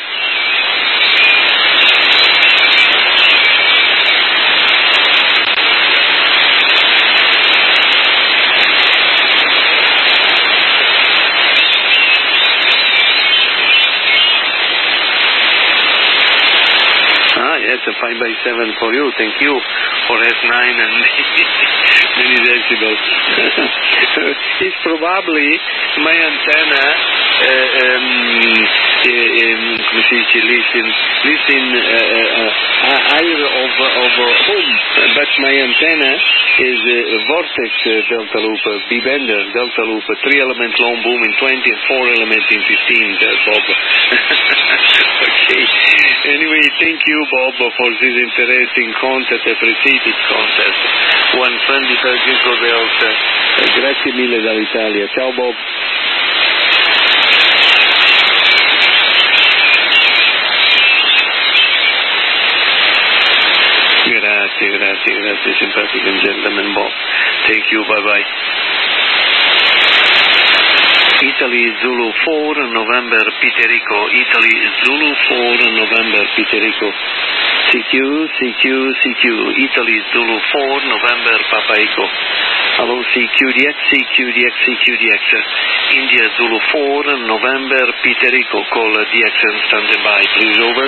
Yes, a 5x7 for you. Thank you for S9 and many decibels. It's probably my antenna, come si dice, listen higher of home, but my antenna is Vortex Delta Loop, B-bender Delta Loop, 3-element long boom in 20 and 4-element in 15, Bob. Okay. Anyway, thank you, Bob, for this interesting contest, appreciated contest. One friend di Francesco Delta. Grazie mille dall'Italia. Ciao, Bob. Grazie, simpatico gentleman Bob. Thank you, bye-bye. Italy Zulu 4, November Peter Rico. Italy Zulu 4, November Peter Rico. CQ. Italy Zulu 4, November Papa Echo. Hello, CQDX. India Zulu 4, November Peter Rico. Call DXN standing by, please, over.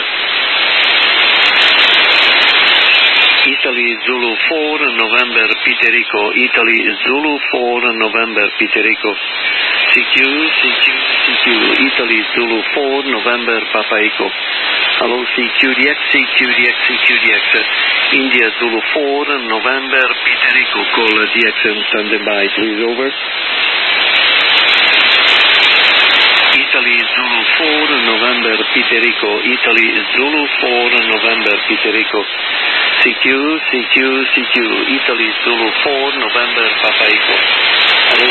Italy Zulu 4, November Peter Rico. Italy Zulu 4, November Peter Rico. CQ. Italy Zulu 4, November Papa Echo. Hello, CQDX. India Zulu 4, November Peter Rico. Call DXN standing by, please, over. Italy Zulu 4, November Peter Rico. Italy Zulu 4, November Peter Rico. CQ. Italy Zulu 4, November Papa Echo. Hello,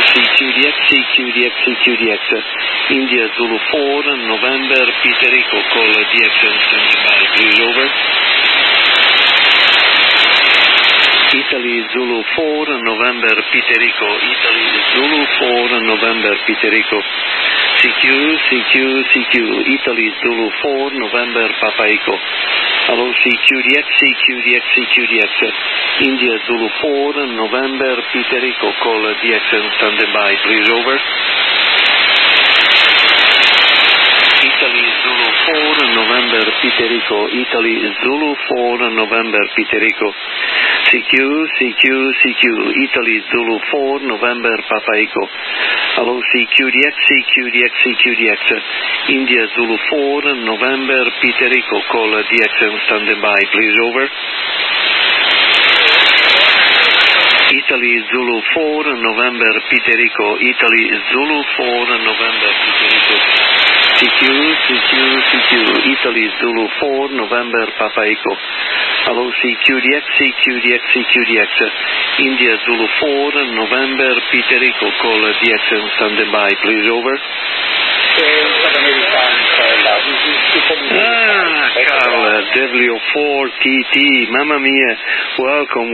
CQDX. India Zulu 4, November Peter Rico. Call DXN standing by, please, over. Italy Zulu 4, November Peter Rico. Italy Zulu 4, November Peter Rico. CQ. Italy Zulu 4, November Papa Echo. Hello, CQDX. India Zulu 4, November Peter Rico. Call DXN standing by, please, over. Italy Zulu 4, November Peter Rico. Italy Zulu 4, November Peter Rico. CQ. Italy Zulu 4, November Papa Echo. Hello, CQDX. India Zulu 4, November Peter Rico. Call DXN standing by, please, over. Italy Zulu 4, November Peter Rico. Italy Zulu 4, November Peter Rico. CQ. Italy Zulu 4, November Papa Echo. Hello, CQDX. India Zulu 4, November Peter Rico. Call DXN standing by, please, over. Carl, W4TT, Mamma mia, welcome.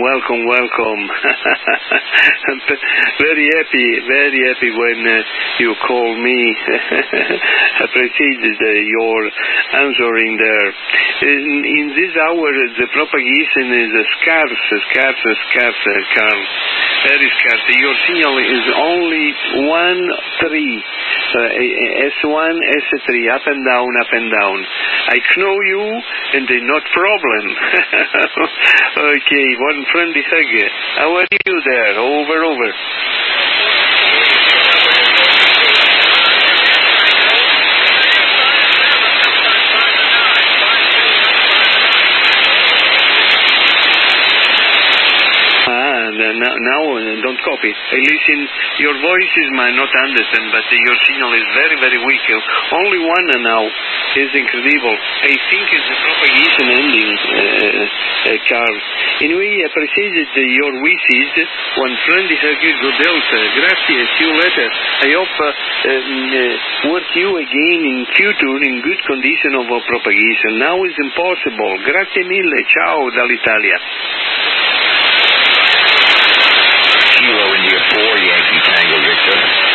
Very happy when you call me. Appreciate your answering there. In this hour, the propagation is scarce, Carl. Very scarce. Your signal is only 1-3. S1, S3, up and down. I know you, and not problem. Okay, one friendly hug. How are you there? Over. Now don't copy. I listen. Your voice is not understand, but your signal is very, very weak. Only one now is incredible. I think it's the propagation ending, Carl. Anyway, I appreciate your wishes. One friend is a good Delta. Grazie. See you later. I hope work you again in future in good condition of propagation. Now is impossible. Grazie mille. Ciao dall'Italia. Kilo India 4, Yankee Tango Victor.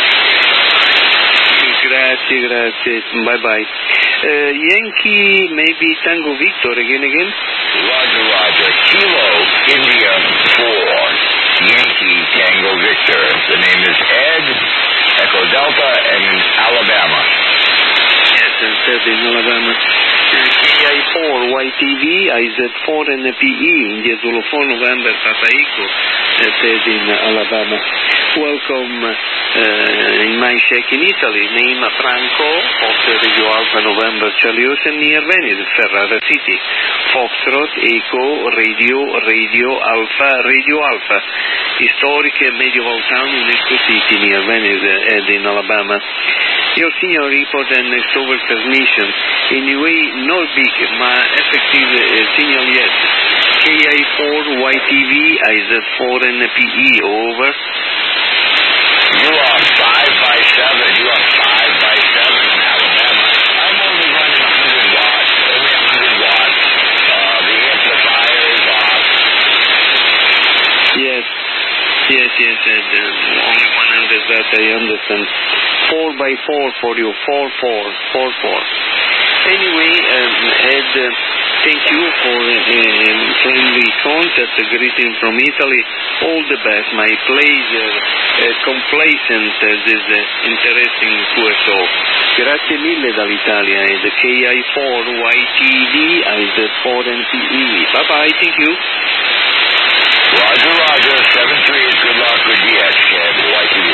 Grazie. Bye-bye. Yankee, maybe Tango Victor again. Roger. Kilo India 4, Yankee Tango Victor. The name is Ed, Echo Delta, and in Alabama. Yes, in Alabama. KI4, YTV IZ4NPE, India Zulu 4 November Papa Echo, said in Alabama. Welcome in my shack in Italy. Name Franco, Fox Radio Alpha November Charlie Ocean near Venice, Ferrara City. Foxtrot, Echo, Radio Alpha. Historic medieval town UNESCO City near Venice and in Alabama. Your senior report and next over transmission. Anyway, no big, ma effective signal yet. KI4 YTV IZ4NPE over. You are 5x7. You are 5x7 in Alabama. I'm only running 100 watts. Only 100 watts. The amplifier is off. Yes, and only 100 that I understand. 4x4 for you. 4. Anyway, Ed, thank you for friendly contact, greeting from Italy. All the best. My pleasure, complacent this interesting QSO. Grazie mille dall'Italia and KI4 YTV IZ4NPE. Bye-bye, thank you. Roger, 7-3 is good luck with DX and YTV.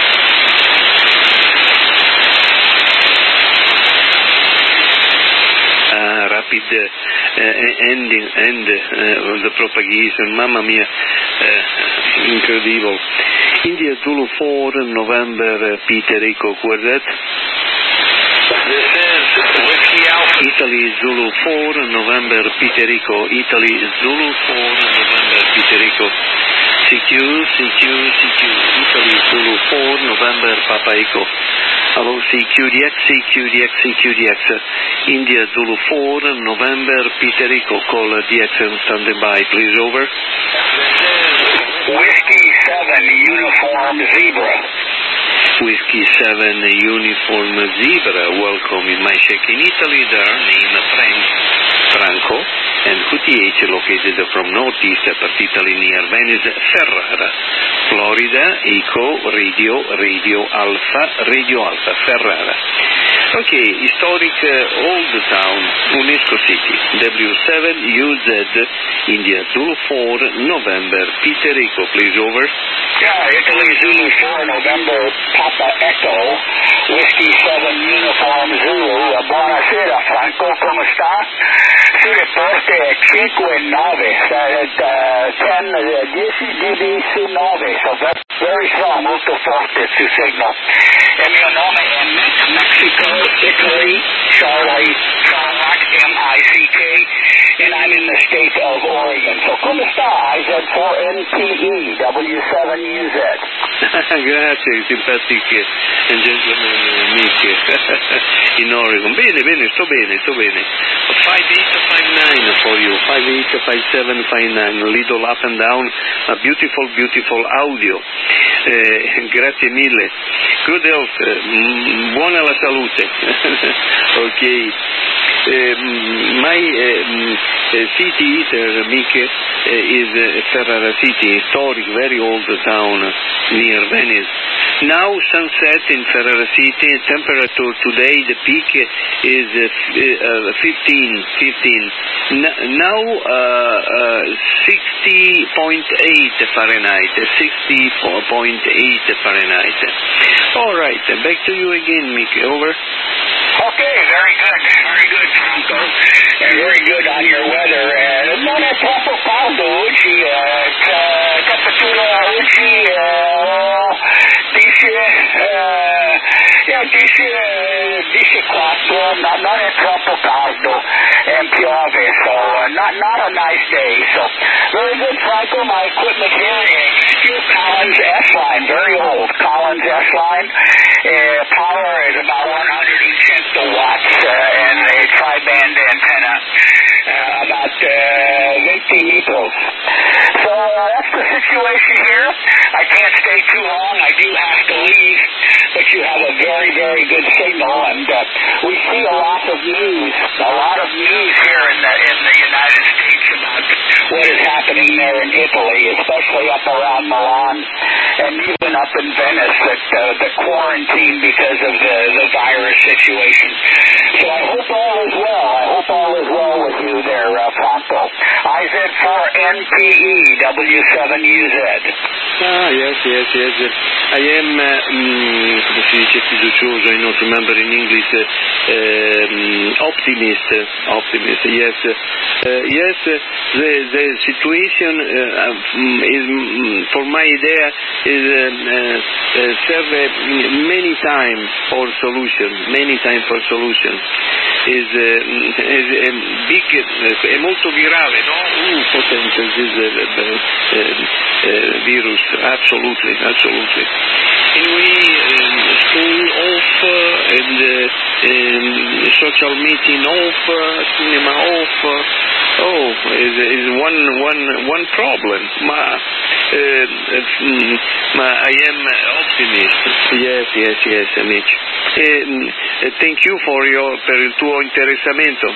Rapid end the propagation, mamma mia, incredible. India Zulu 4 November Peter Echo Quartet. This is Whiskey Alpha. Italy Zulu 4 November Peter Echo. Italy Zulu 4 November Peter Echo. CQ. Italy Zulu 4 November Papa Echo. Hello CQDX. India Zulu 4 November Peter Echo. Call DX and stand by, please, over. Whiskey 7 Uniform Zebra. Whiskey 7 Uniform Zebra. Welcome in my shack in Italy. There, name Franco, and QTH located from northeast part Italy near Venice, Ferrara, Florida. Echo Radio Alpha, Ferrara. Okay, historic old town, UNESCO City, W7UZ, India Zulu 4 November Peter Echo, please, over. Yeah, Italy Zulu 4 November Papa Echo, Whiskey 7 Uniform Zulu. Buonasera Franco, come sta? Si riporta 5-9, 10 dB su 9, so that's very strong, molto forte su signal. Il mio nome è Mexico, Italy, Charlie, MICK, and I'm in the state of Oregon. So come sta? IZ4NPE, W7UZ. Grazie, simpatiche and gentlemen amiche in Oregon. Bene, sto bene. 5859 for you, 585759, little up and down, a beautiful audio. Grazie mille. Good health, buona la salute. Okay. My city eater, Mike, is Ferrara City, historic, very old town near Venice. Now sunset in Ferrara City, temperature today, the peak is 15. Now 60.8 Fahrenheit, 64.8 Fahrenheit. All right, back to you again, Mike, over. Okay, very good, Franco, and very good on your weather. Non è troppo caldo oggi, temperatura oggi dice 4, non è troppo caldo, and piove, so not a nice day. So very good, Franco. My equipment here is still Collins S-Line, very old Collins S-Line. Power is about 110 watts, and a tri-band antenna, about 20 meters. So that's the situation here. I can't stay too long. I do have to leave, but you have a very, very good signal, and we see a lot of news here in the United States about what is happening there in Italy, especially up around Milan, and even up in Venice that quarantined because of the virus situation. So I hope all is well. I hope all is well with you there, Franco. IZ4NPE W7UZ. Yes. I am, come si dice, fiducioso, I don't remember in English, optimist, yes. Yes, the situation is, for my idea, is serve many times for solution. Is big, è molto virale, no? Potente, virus, absolutely. Anyway, school off, and social meeting off, cinema off. Is one problem. I am optimist. Yes, amici. Thank you per il tuo interessamento.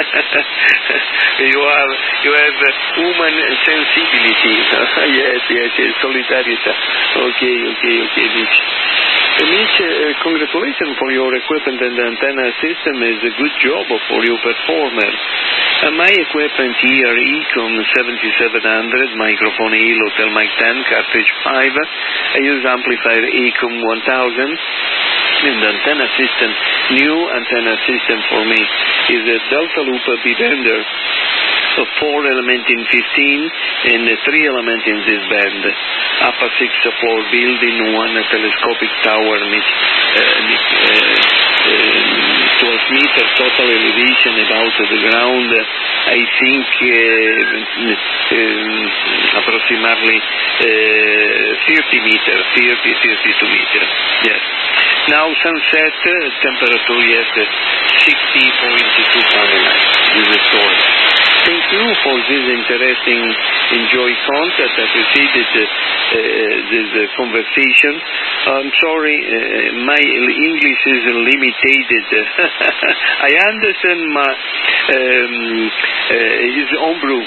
You have human sensibility. Yes, solidarity. Okay, amici. Amici, congratulations for your equipment and antenna system. Is a good job for your performer. My equipment here, Ecom 7700, microphone Hilo Telmic 10, cartridge 5. I use amplifier Ecom 1000. And antenna system, new antenna system for me is a Delta Loop B-bender, a 4-element in 15 and a 3-element in this band. Upper 6th floor building, one telescopic tower, 12 meters total elevation about the ground. I think approximately 32 meters. Yes. Now sunset, temperature yes 60.2 Fahrenheit. This is the story. Thank you for this interesting enjoy content. I appreciated this conversation. I'm sorry, my English is limited. I understand my is homebrew.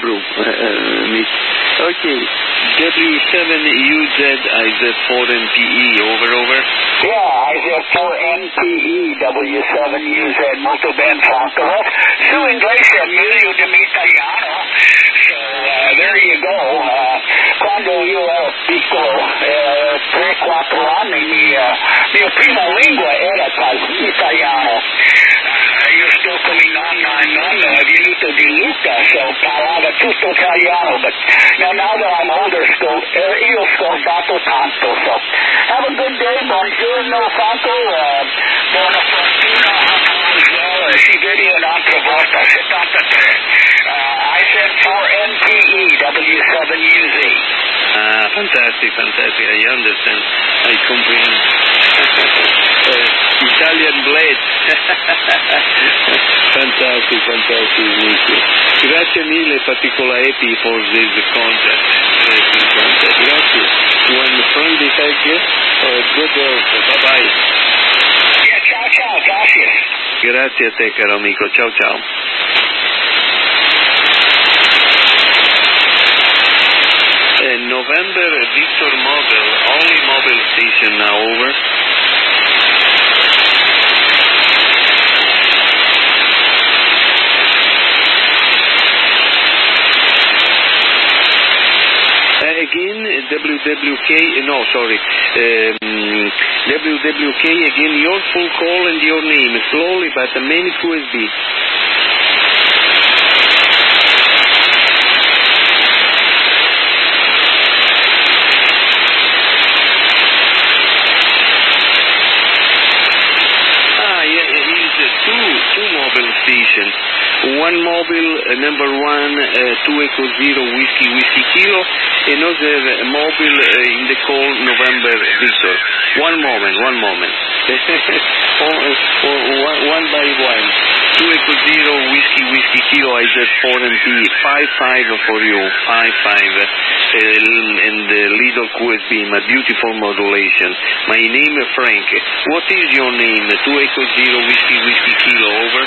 Okay, W7UZ IZ4NPE, over. Yeah, IZ4NPE W7UZ molto ben fatto. Su inglese meglio di italiano. So there you go. Quando io ero piccolo, 3-4 anni, mia prima lingua era italiano. Io sto con mia nonna e nonno, è venuto di Lucca, so parlava tutto italiano, but now that I'm older, io scordato tanto, so have a good day, buongiorno Franco, buona fortuna, si vede un'altra volta, 73. IZ4NPE W7UZ. Fantastic, I understand, I comprehend. Italian blade. Fantastic, grazie mille, particolare happy for this content. Grazie. One friendly thank you. Good work. Bye. Yeah, ciao, grazie. Grazie a te, caro amico. Ciao. November Victor Mobile, only mobile station now, over. Again, WWK, again, your full call and your name, slowly, but many QSB. Two mobile stations. One mobile, number 1, 2 Echo Zero Whiskey Kilo, another mobile in the call November Victor. One moment. One by one. 2 Echo Zero Whiskey Kilo IZ4NP 55 for you. 55 and the little QSB, my beautiful modulation. My name is Frank. What is your name? 2 Echo Zero Whiskey Kilo, over.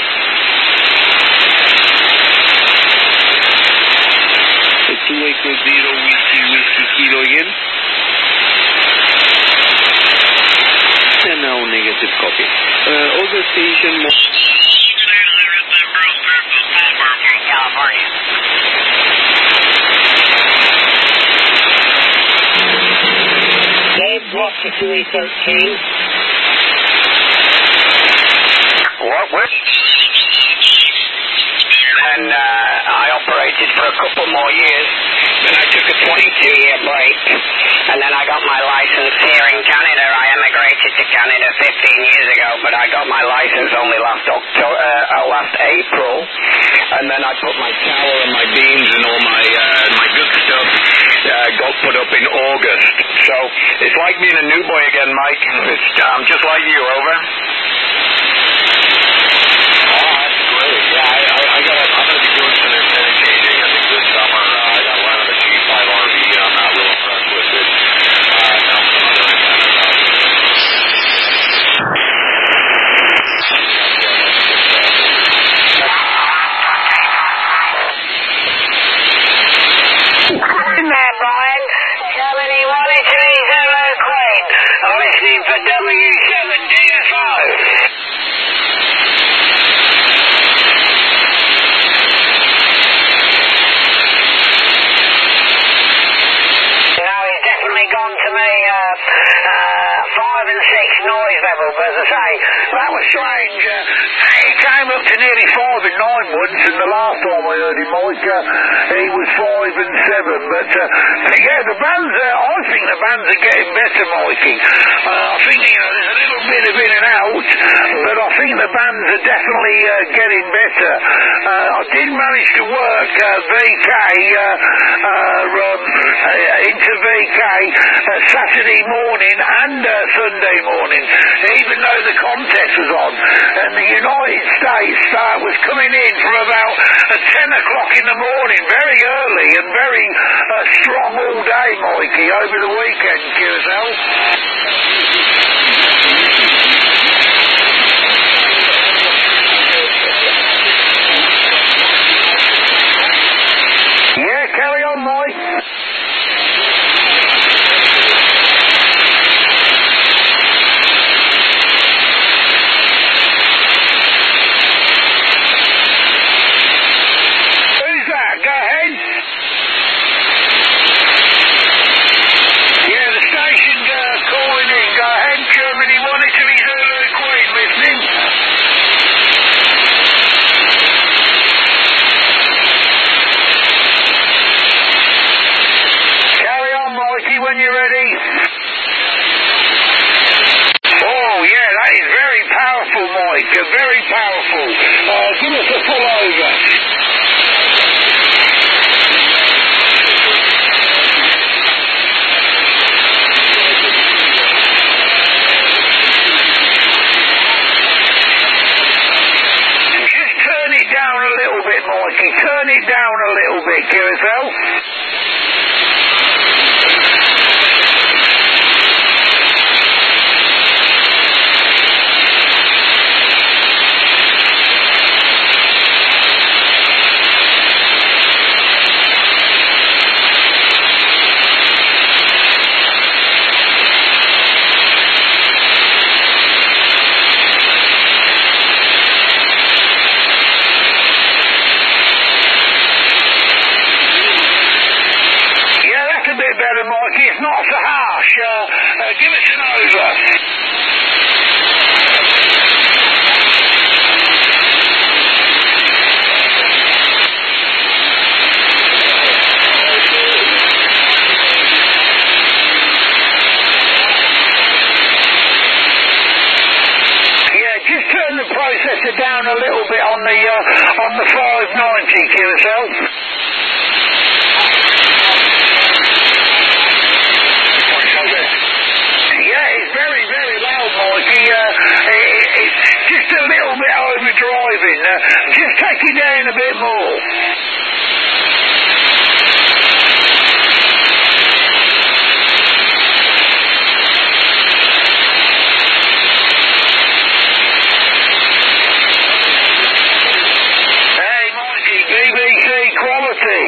2 Echo Zero Whiskey Kilo again. station. California. Dave, drop to 213. What? And I operated for a couple more years. Then I took a 22-year break, and then I got my license here in Canada. I emigrated to Canada 15 years ago, but I got my license only last April, and then I put my tower and my beams and all my good stuff got put up in August. So it's like being a new boy again, Mike. It's just like you, over. I'm going to be doing some antenna changing, I think, this summer. I got one on the G5 RV, and I'm not real impressed with it. Now some other antennas out In there, Brian. Germany 183 Queen. I'm listening for W7DFO. Gone to me 5 and 6 noise level, but as I say, that was strange. He came up to nearly 5 and 9 once, and the last time I heard him, Mike, he was 5 and 7. But yeah, the bands, I think the bands are getting better, Mikey. I think there's a little bit of in and out, but I think the bands are definitely getting better. I did manage to work VK into VK Saturday morning and Sunday morning, even though the contest was on. And the United States was coming in from about 10 o'clock in the morning, very early and very strong all day, Mikey, over the weekend, QSL. Yeah, carry on, Mike. When you're ready. Oh, yeah, that is very powerful, Mike. Very powerful. Give us a full over. Just turn it down a little bit, Mikey. Turn it down a little bit, QSL. Better, Mikey. It's not so harsh. Give us an over. Yeah, just turn the processor down a little bit on the 590 QSL. Yeah, it's very, very loud, Mikey. It's just a little bit overdriving. Just take it down a bit more. Hey, Mikey, BBC quality.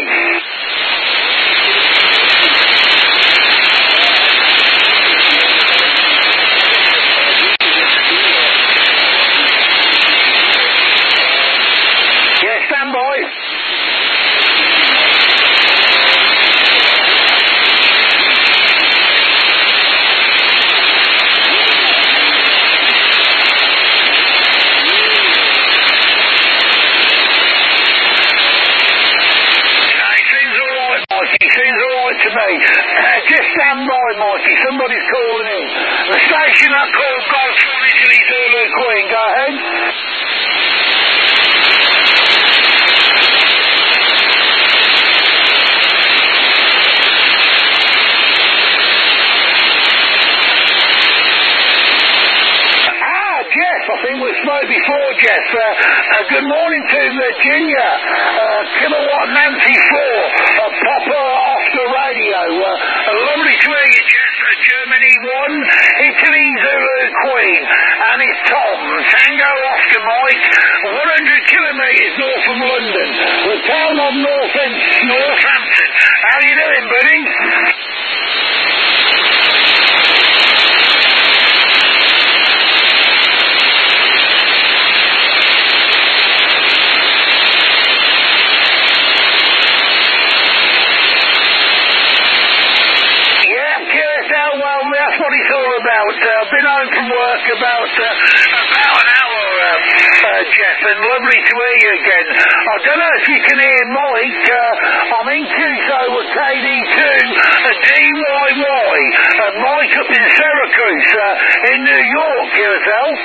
Mikey. Somebody's calling in. The station that called Golf 1 Italy Zulu Queen. Go ahead. Jeff, I think we spoke before, Jeff. Good morning to Virginia. Kilowatt Nancy 4, Papa off the radio. Lovely to hear you, Jeff. Germany 1, Italy Zulu Queen. And it's Tom, Tango Oscar Mike, 100 kilometres north of London. The town of Northampton. How you doing, buddy? That's what it's all about. I've been home from work about an hour, Jeff, and lovely to hear you again. I don't know if you can hear Mike. I'm in QSO with KD2 DYY. Mike up in Syracuse, in New York, yourself.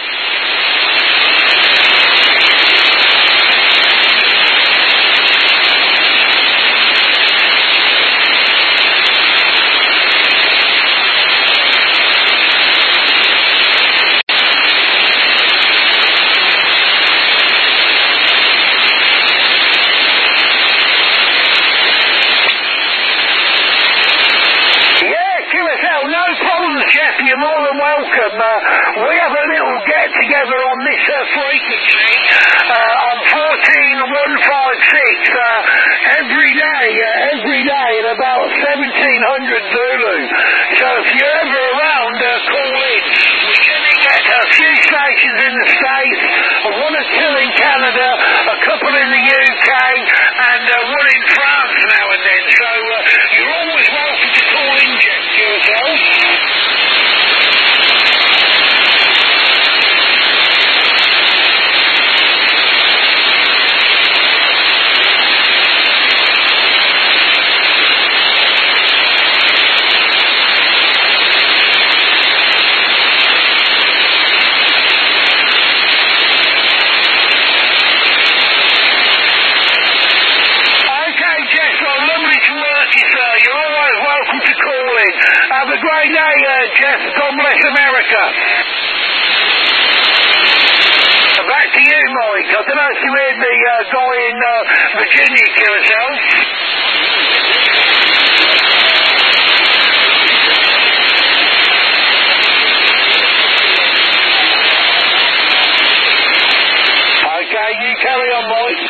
Jeff, you're more than welcome. We have a little get-together on this frequency on 14156 every day at about 1700 Zulu. So if you're ever around, call in. We generally get a few stations in the States, one or two in Canada, a couple in the UK, and one in France now and then. So you're always welcome to call in, Jeff, yourself. Have a great day, Jeff. God bless America. Back to you, Mike. I don't know if you heard the guy in Virginia kill himself. Okay, you carry on, Mike.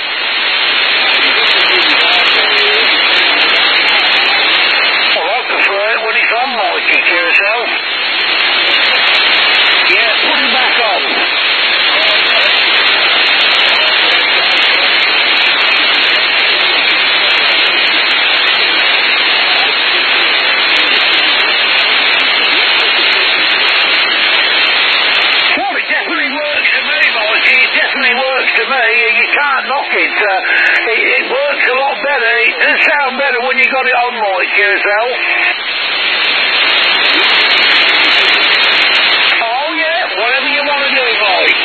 When he's on, Mikey, to yourself. Yeah, put him back on. Well, it definitely works to me, Mikey. It definitely works to me. You can't knock it. It works a lot better. It does sound better when you got it on, Mikey, yourself. Whatever you want to do, Mike.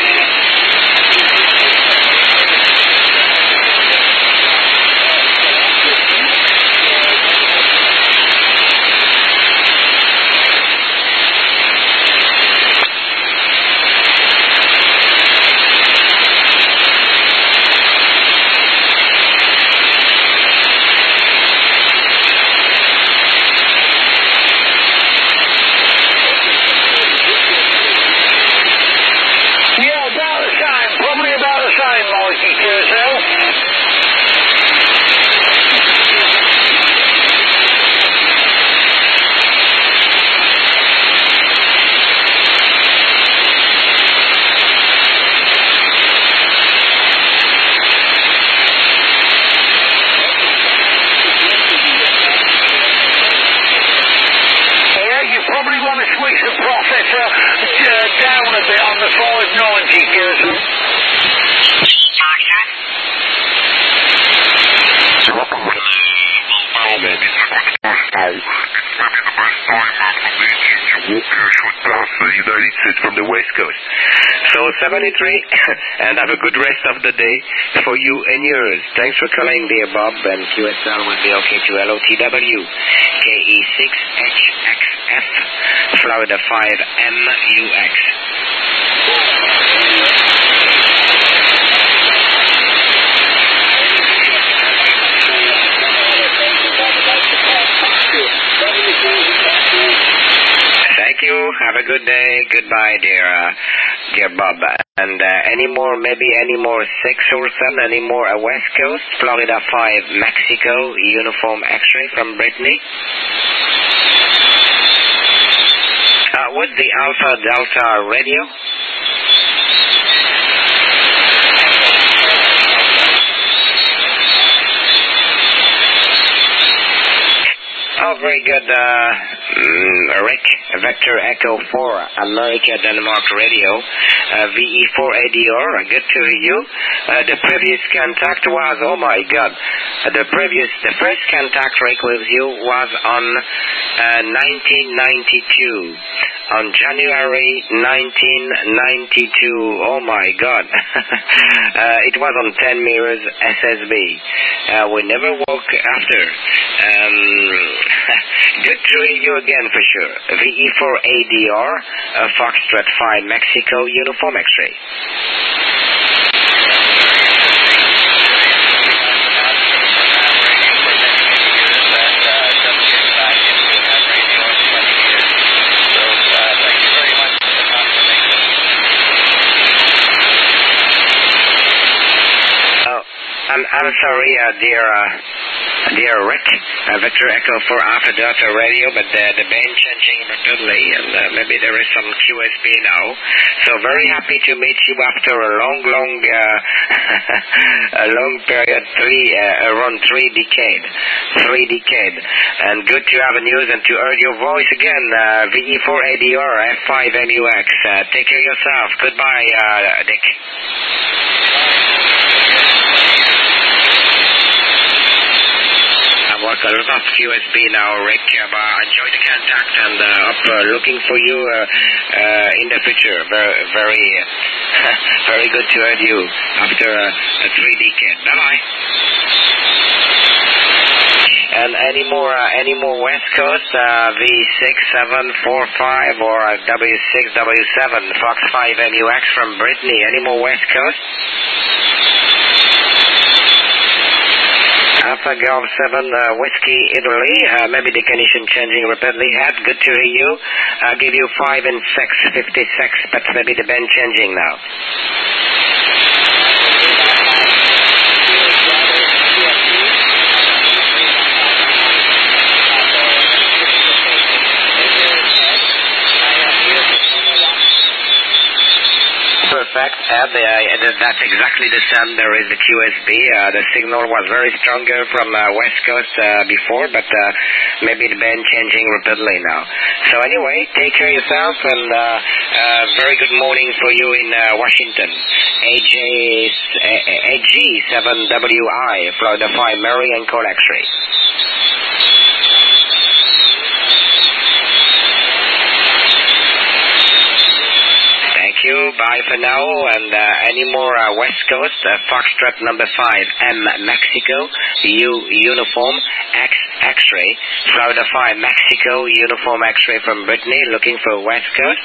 it's from the West Coast. So 73, and have a good rest of the day for you and yours. Thanks for calling, dear Bob, and QSL will be okay to LOTW, KE6HXF, Florida 5MUX. Thank you. Have a good day. Goodbye, dear Bob. And any more 6 or 7, any more West Coast, Florida 5, Mexico, Uniform X-ray from Brittany. What's the Alpha Delta radio? Oh, very good, Rick. Vector Echo 4, America, Denmark Radio, VE4ADR, good to hear you. The previous contact was, oh my God, the first contact, Rick, with you was on 1992. On January 1992, oh my God, it was on 10 meters SSB. We never woke after. Good to hear you again for sure. VE4ADR, Foxtrot 5, Mexico, Uniform X-ray. I'm sorry, dear Rick, Victor Echo 4 Alpha Delta Radio, but the band changing rapidly, and maybe there is some QSB now. So very happy to meet you after a long period, around 3 decades, and good to have news and to hear your voice again. VE4ADR, F5MUX. Take care of yourself. Goodbye, Dick. Work a lot of QSB now, Rick. Enjoy the contact and looking for you in the future. Very, very good to hear you after a 3 decade. Bye-bye. And any more West Coast, V6745 or W6W7, Fox 5MUX from Brittany. Any more West Coast? Alpha Golf 7, Whiskey, Italy. Maybe the condition changing rapidly. Good to hear you. I'll give you 5 and 6, 56, but maybe the band changing now. Perfect. That's exactly the same. There is the QSB. The signal was very stronger from West Coast before, but maybe the band changing rapidly now. So anyway, take care of yourself, and very good morning for you in Washington. AG7WI, Florida 5, Mary and Call X-ray. Thank you. Bye for now. And any more West Coast, Foxtrot number 5, M Mexico, U Uniform, X X-ray, Florida 5 Mexico, Uniform X-ray from Brittany, looking for West Coast.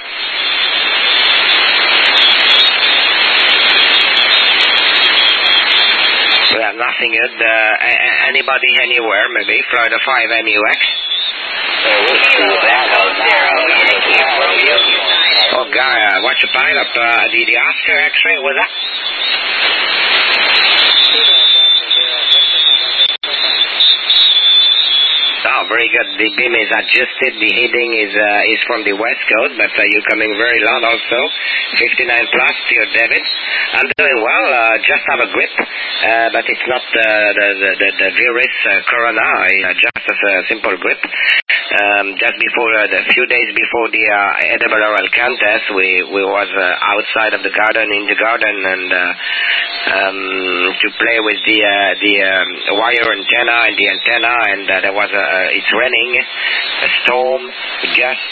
Well, nothing good. Anybody anywhere, maybe, Florida 5 MUX. Oh, guy, what's the pile up? The Oscar X-ray, was that? Oh, very good. The beam is adjusted. The heading is from the West Coast, but you're coming very loud also. 59 plus to your David. I'm doing well. Just have a grip, but it's not the virus corona. Just a simple grip. just before, a few days before the ARRL contest, we was outside of the garden, in the garden, and to play with the wire antenna and the antenna, and there was it's raining, a storm, gust,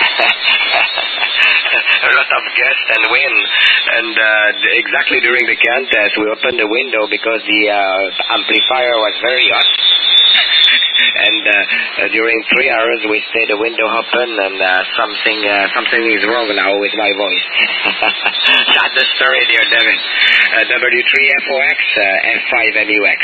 a lot of gust and wind, and exactly during the contest we opened the window because the amplifier was very hot. And during 3 hours we stayed the window open, and something is wrong now with my voice. That's the story, dear David. W3FOX, F5MUX.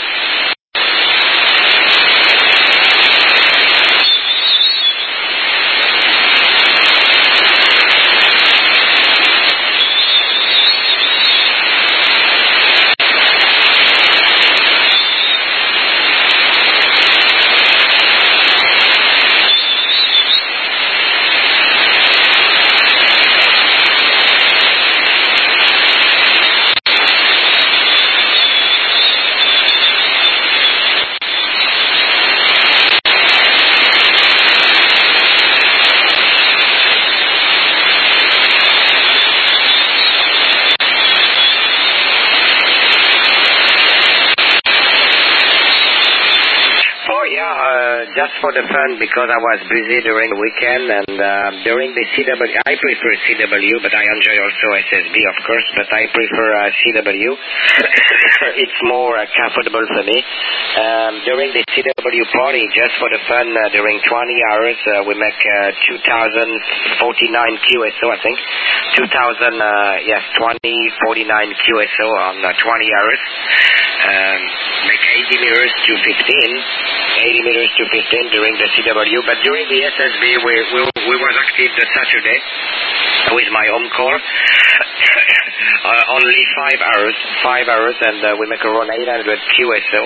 Just for the fun, because I was busy during the weekend, and during the CW, I prefer CW, but I enjoy also SSB, of course, but I prefer CW. It's more comfortable for me. During the CW party, just for the fun, during 20 hours, we make 2,049 QSO, I think. 2049 QSO on 20 hours. Make 80 meters to 15 during the CW, but during the SSB we was active the Saturday with my home core. Only 5 hours, and we make around 800 QSO,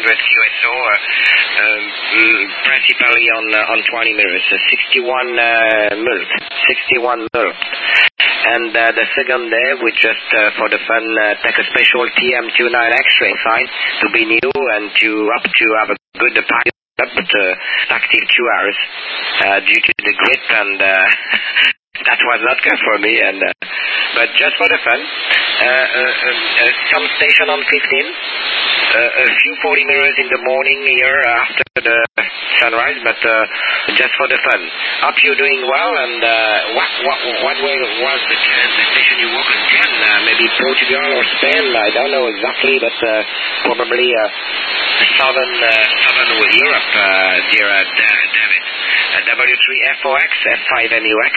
principally on 20 meters, 61 mil. And the second day, we just, for the fun, take a special TM29 X-ray sign to be new and to have a good pilot, but active 2 hours due to the grip, and that was not good for me. And but just for the fun, some station on 15. A few 40 meters in the morning here after the sunrise, but just for the fun. Hope you're doing well, and what way was the station you work on, Ken? Maybe Portugal or Spain? I don't know exactly, but probably southern Europe, dear David. W3FOX, F5MUX.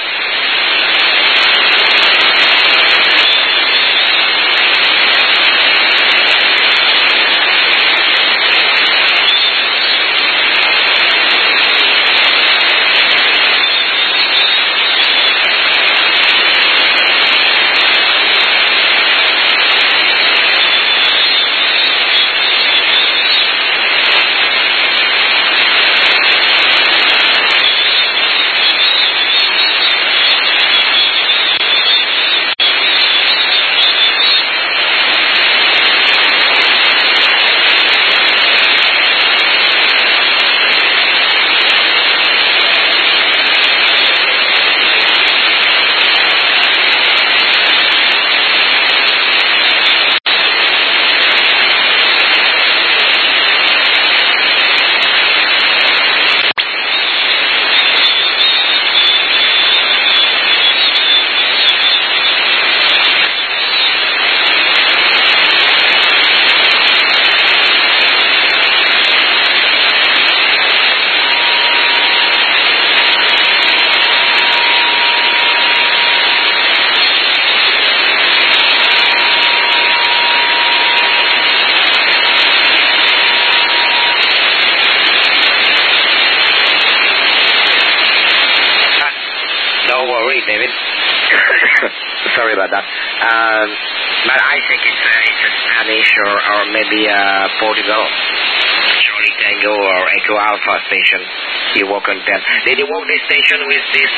David. Sorry about that. But I think it's a Spanish or maybe Portugal. Charlie Tango or Echo Alpha station. You walk on them. Did you walk this station with this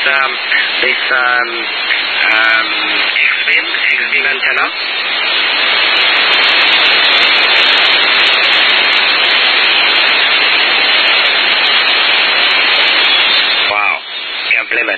X-beam antenna?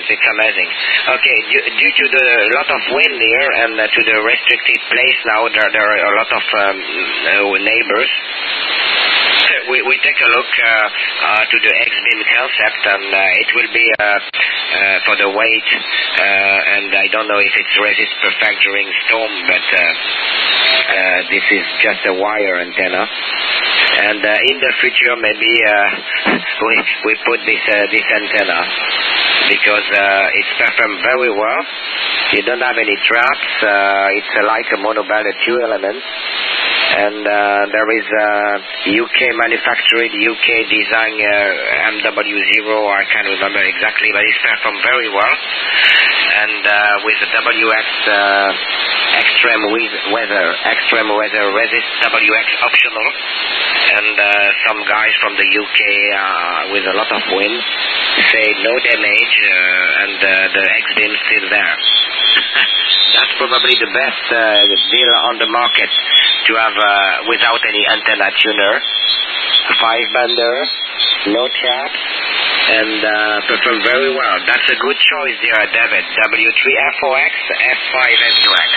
it's amazing. Okay, due to the lot of wind here and to the restricted place now, there are a lot of neighbors. We take a look to the X-beam concept, and it will be for the weight, and I don't know if it's resist perfect during storm, but this is just a wire antenna. And in the future, maybe we put this antenna because it's performed very well. You don't have any traps. It's like a monoband, 2 elements. And there is a UK manufactured, UK design MW0, I can't remember exactly, but it's performed very well. And with the WX extreme weather resist WX optional. And some guys from the UK with a lot of wind say no damage, and the X-beam still there. That's probably the best deal on the market to have without any antenna tuner, 5-bander, no traps, and perform very well. That's a good choice there, David. W3FOX, F5MUX.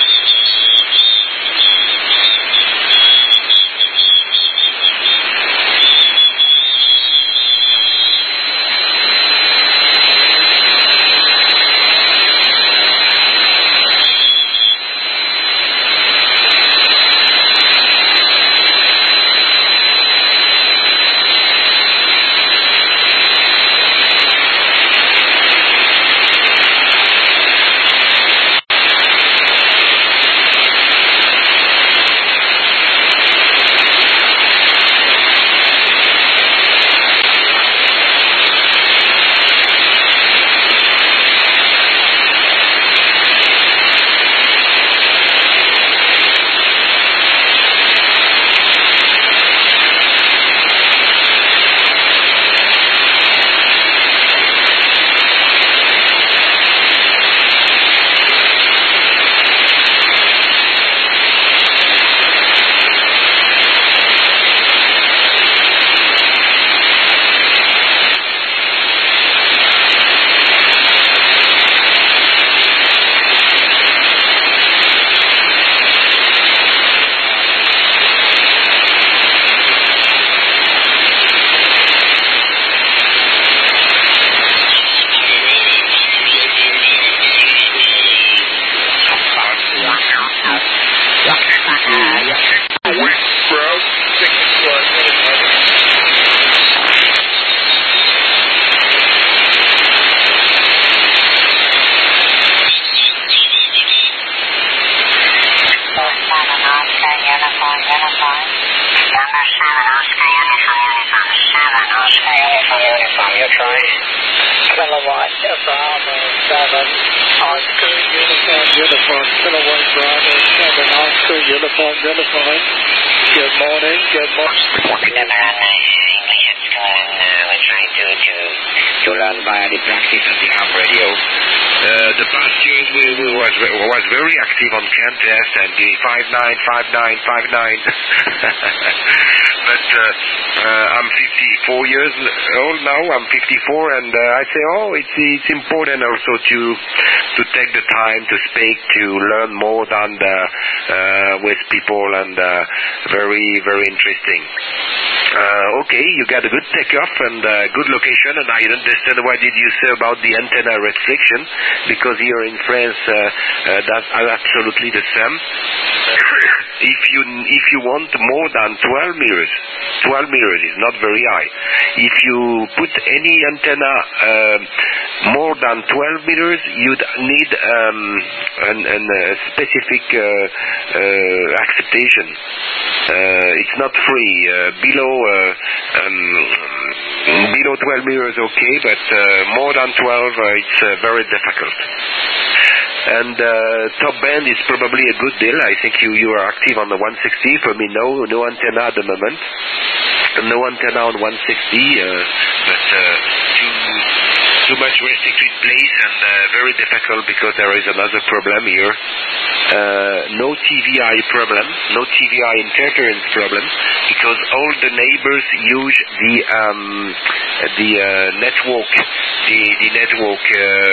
Was very active on CanTest and the 595959. But I'm 54 years old now. I'm 54, and I say, it's important also to take the time to speak, to learn more than with people, and very, very interesting. Okay, you got a good takeoff and good location, and I understand what did you say about the antenna restriction, because here in France that's absolutely the same. If you want more than 12 meters is not very high. If you put any antenna more than 12 meters, you'd need a specific acceptation. It's not free. Below 12 meters, okay, but more than 12, it's very difficult. And top band is probably a good deal. I think you are active on the 160. For me, no antenna at the moment. No antenna on 160, but too much restricted place, and very difficult because there is another problem here. No TVI problem, no TVI interference problem, because all the neighbors use the network the network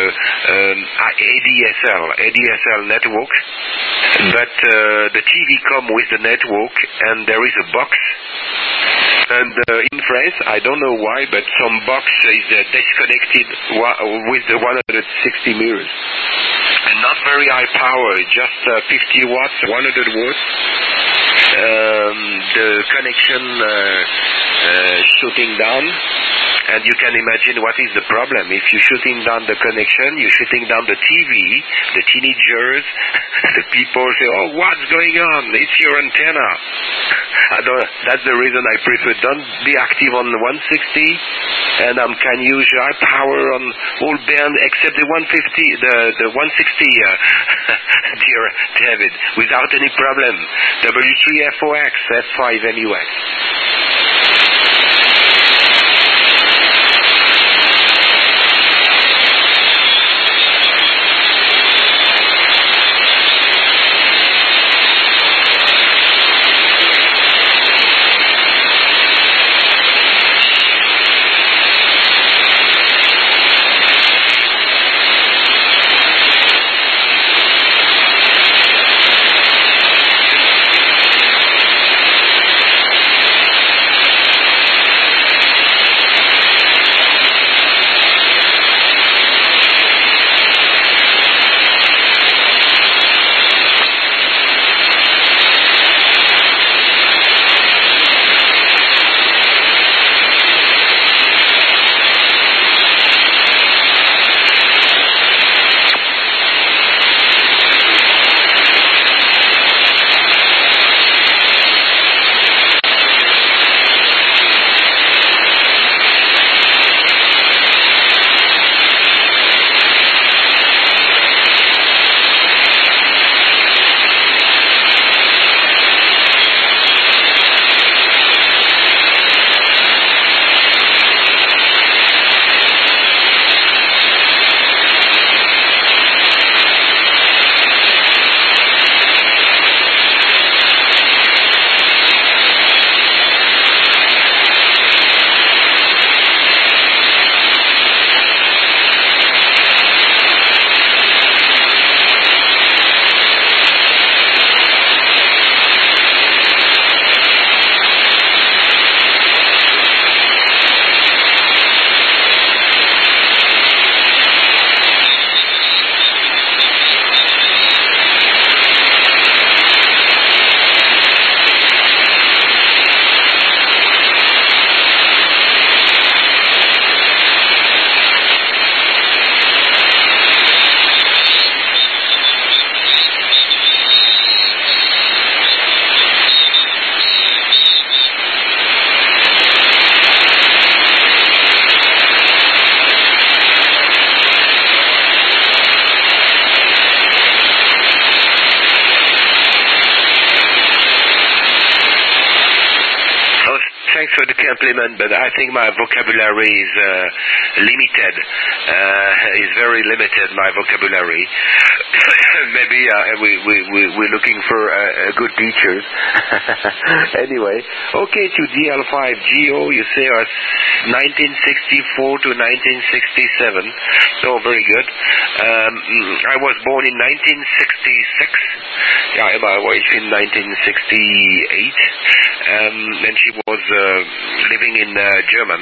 ADSL network, but the TV come with the network and there is a box. And in France, I don't know why, but some box is disconnected with the 160 meters. And not very high power, just 50 watts, 100 watts. The connection shutting down. And you can imagine what is the problem. If you're shutting down the connection, you're shutting down the TV, the teenagers, the people say, oh, what's going on? It's your antenna. That's the reason I prefer don't be active on the 160, and can use high power on all band except the 150, the 160, dear David, without any problem. W3FOX, F5MUX. Thanks for the compliment, but I think my vocabulary is limited. Is very limited, my vocabulary. Maybe we're looking for good teachers. Anyway, okay, to DL5GO, you say 1964 to 1967. Oh, very good. I was born in 1966. Yeah, my wife in 1968. And she was living in German,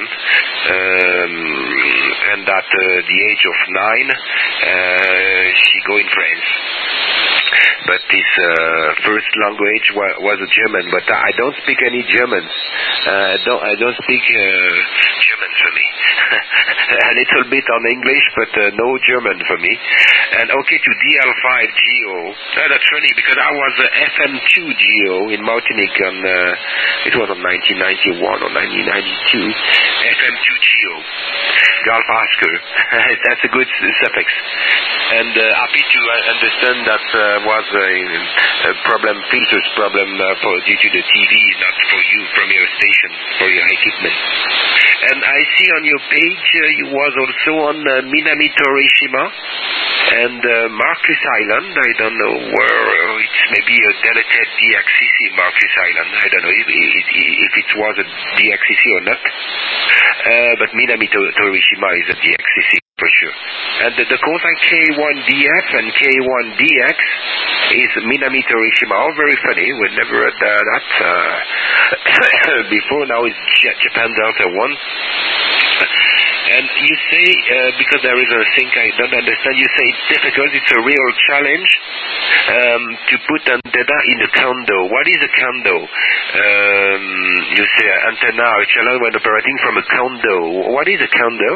and at the age of 9, she go in France. But his first language was German, but I don't speak any German. I don't speak German for me. A little bit on English, but no German for me. And okay, to DL5GO. That's funny because I was FM2GO in Martinique on it was on 1991 or 1992. FM2GO. Golf Oscar. That's a good suffix. And happy to understand that was a problem, filters problem due to the TV, not for you, from your station, for your equipment. And I see on your page you was also on Minami Torishima and Marcus Island. I don't know where it's maybe a deleted DXCC Marcus Island. I don't know if it was a DXCC or not. but Minami Torishima is a DXCC for sure. And the Kosei K1DF and K1DX is Minami Torishima. Oh, very funny. We never heard that before. Now it's Japan Delta 1. And you say, because there is a thing I don't understand, you say it's difficult, it's a real challenge to put antenna in a condo. What is a condo? You say antenna or channel when operating from a condo. What is a condo?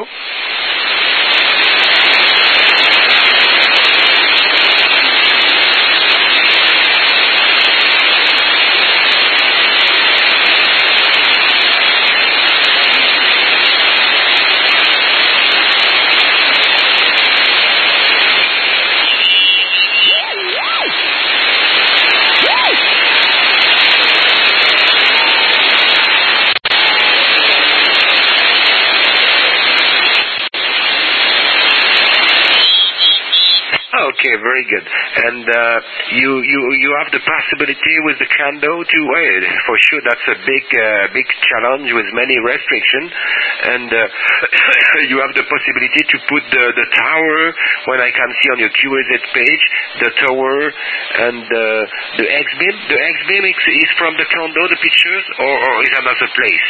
Okay, very good. And you have the possibility with the condo to for sure that's a big challenge with many restrictions. And you have the possibility to put the tower when I can see on your QRZ page the tower and the X-beam. The X-beam is from the condo, the pictures, or is another place?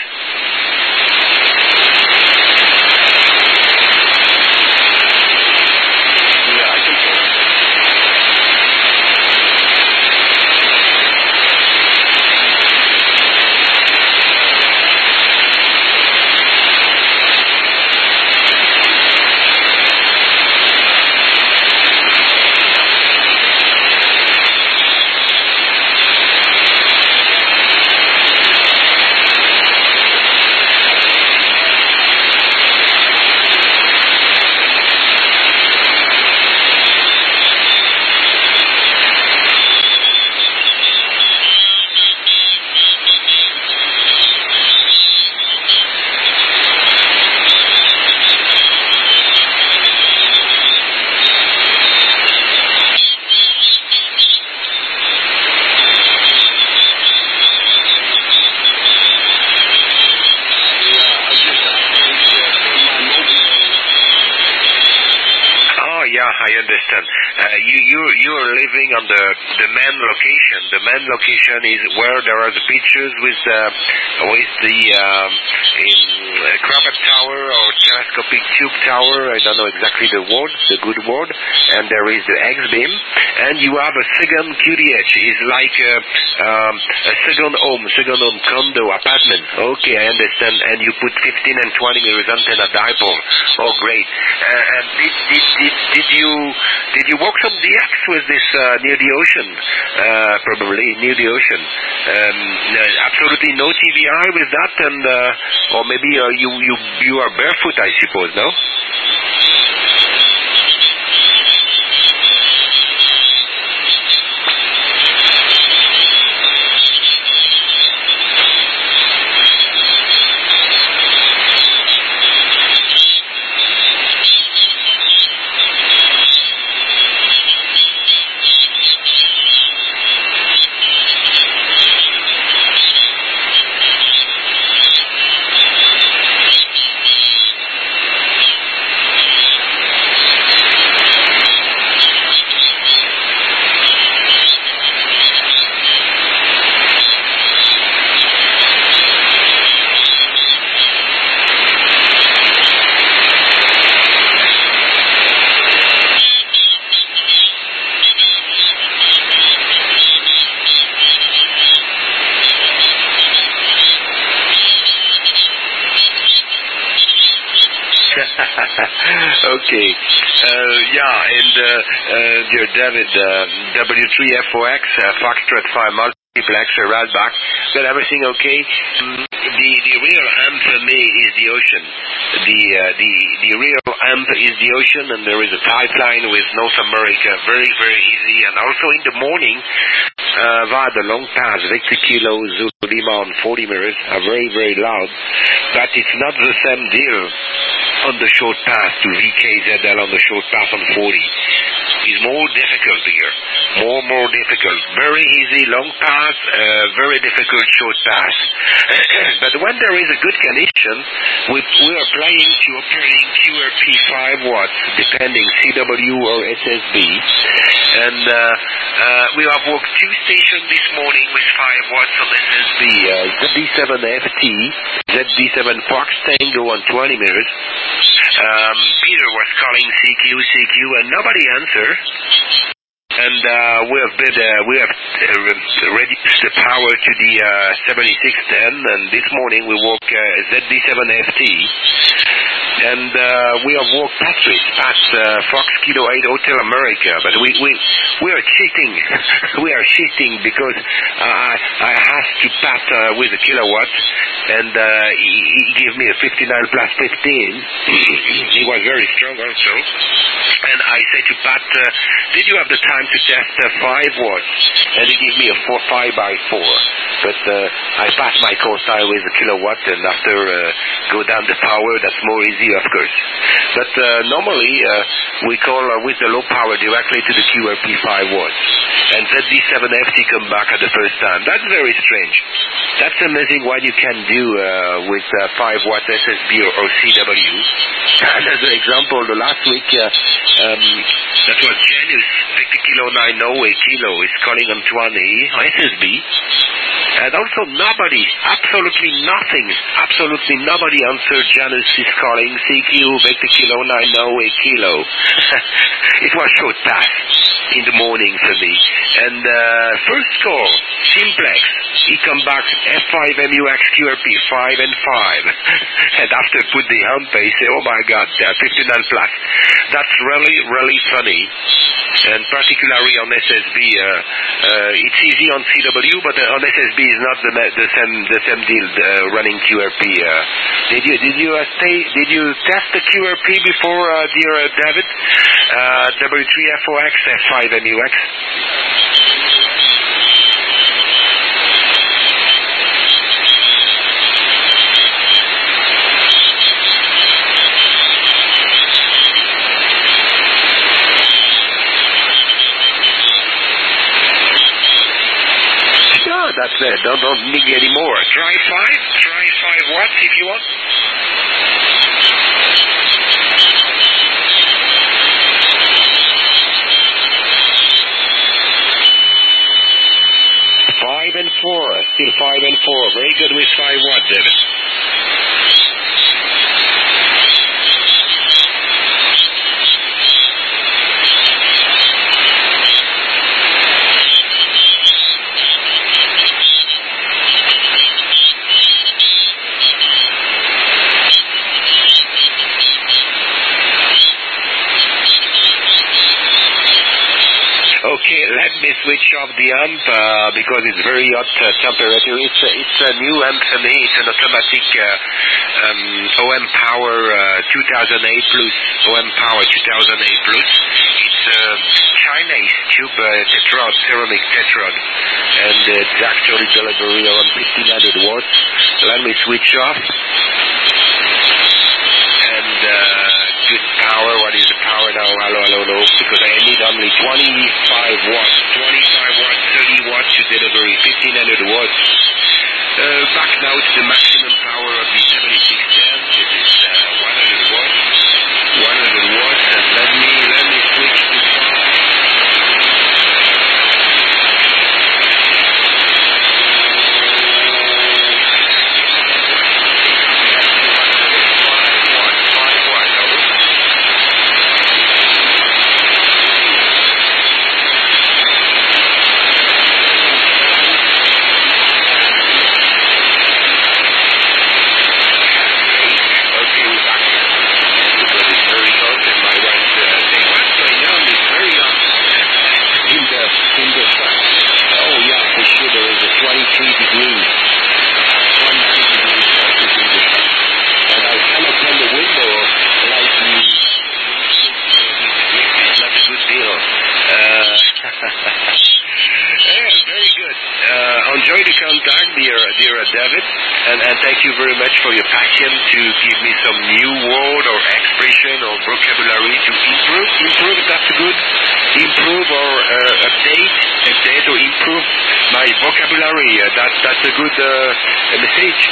I understand. You are living on the main location. The main location is where there are the pictures with the Cravat Tower or telescopic tube tower. I don't know exactly the good word. And there is the X-beam. And you have a second QDH. It's like a second home condo apartment. Okay, I understand. And you put 15 and 20 meters antenna dipole. Oh, great. And did you work some DX with this near the ocean? Probably near the ocean. Absolutely no TVI with that, and or maybe you are barefoot, I suppose, no? Okay. Dear David, W3FOX, Foxtrot 5 multiplex, Radbach, got everything okay? The real amp for me is the ocean. The real amp is the ocean, and there is a pipeline with North America, very, very easy. And also in the morning, via the long pass, Victor Kilo, Zulu Lima on 40 meters, are very, very loud. But it's not the same deal on the short pass to VKZL on the short pass on 40. It's more difficult here. more difficult. Very easy long pass, very difficult short pass. But when there is a good condition, we are planning to operating QRP 5 watts, depending CW or SSB. And we have worked 2 stations this morning with 5 watts on SSB, ZD7FT, ZD7 Fox Tango on 20 meters. Peter was calling CQ, and nobody answered. And we have reduced the power to the 7610, and this morning we work ZD7FT. And we have worked Pat Fox Kilo 8 Hotel America, but we are cheating. We are cheating because I asked to Pat with a kilowatt, and he gave me a 59 plus 15. He was very strong also. And I said to Pat, did you have the time to test 5 watts? And he gave me a 5x4. But I passed my course time with a kilowatt, and after go down the power, that's more easy, of course. But normally we call with the low power directly to the QRP 5 watts. And ZD7FT come back at the first time. That's very strange. That's amazing what you can do with 5 watt SSB or CW. And as an example, the last week, that was Janus, Victor Kilo 9 Norway Kilo, is calling on 20 SSB. And also nobody, absolutely nobody answered Janus is calling CQ, Victor Kilo 9 Norway Kilo. It was short pass in the morning for me. And first call, Simplex, he come back F5MUX QRP 5 and 5. And after put the hump, he say, oh my God, 59 plus. That's really, really funny. And particularly on SSB, it's easy on CW, but on SSB is not the same deal running QRP. Did you test the QRP before, dear David? W3FOX F5MUX. That's it. Don't need any more. Try 5 watts if you want. Five and 4, still 5 and 4. Very good with 5 watts, David. Okay, let me switch off the amp because it's very hot temperature. It's a new amp for me. It's an automatic OM Power 2008 Plus. OM Power 2008 Plus. It's Chinese tube tetrod, ceramic tetrod, and it's actually delivery around 1500 watts. Let me switch off. And good power. What is the power now? Hello. Because I need only 25 watts, 30 watts to deliver 1500 watts. Back now to the maximum power of the 7610. This is 100 watts. 100 watts, and let me switch to 5. Enjoy the contact, dear David. And thank you very much for your passion to give me some new word or expression or vocabulary to improve, that's good. Improve or update or improve my vocabulary. That's a good message.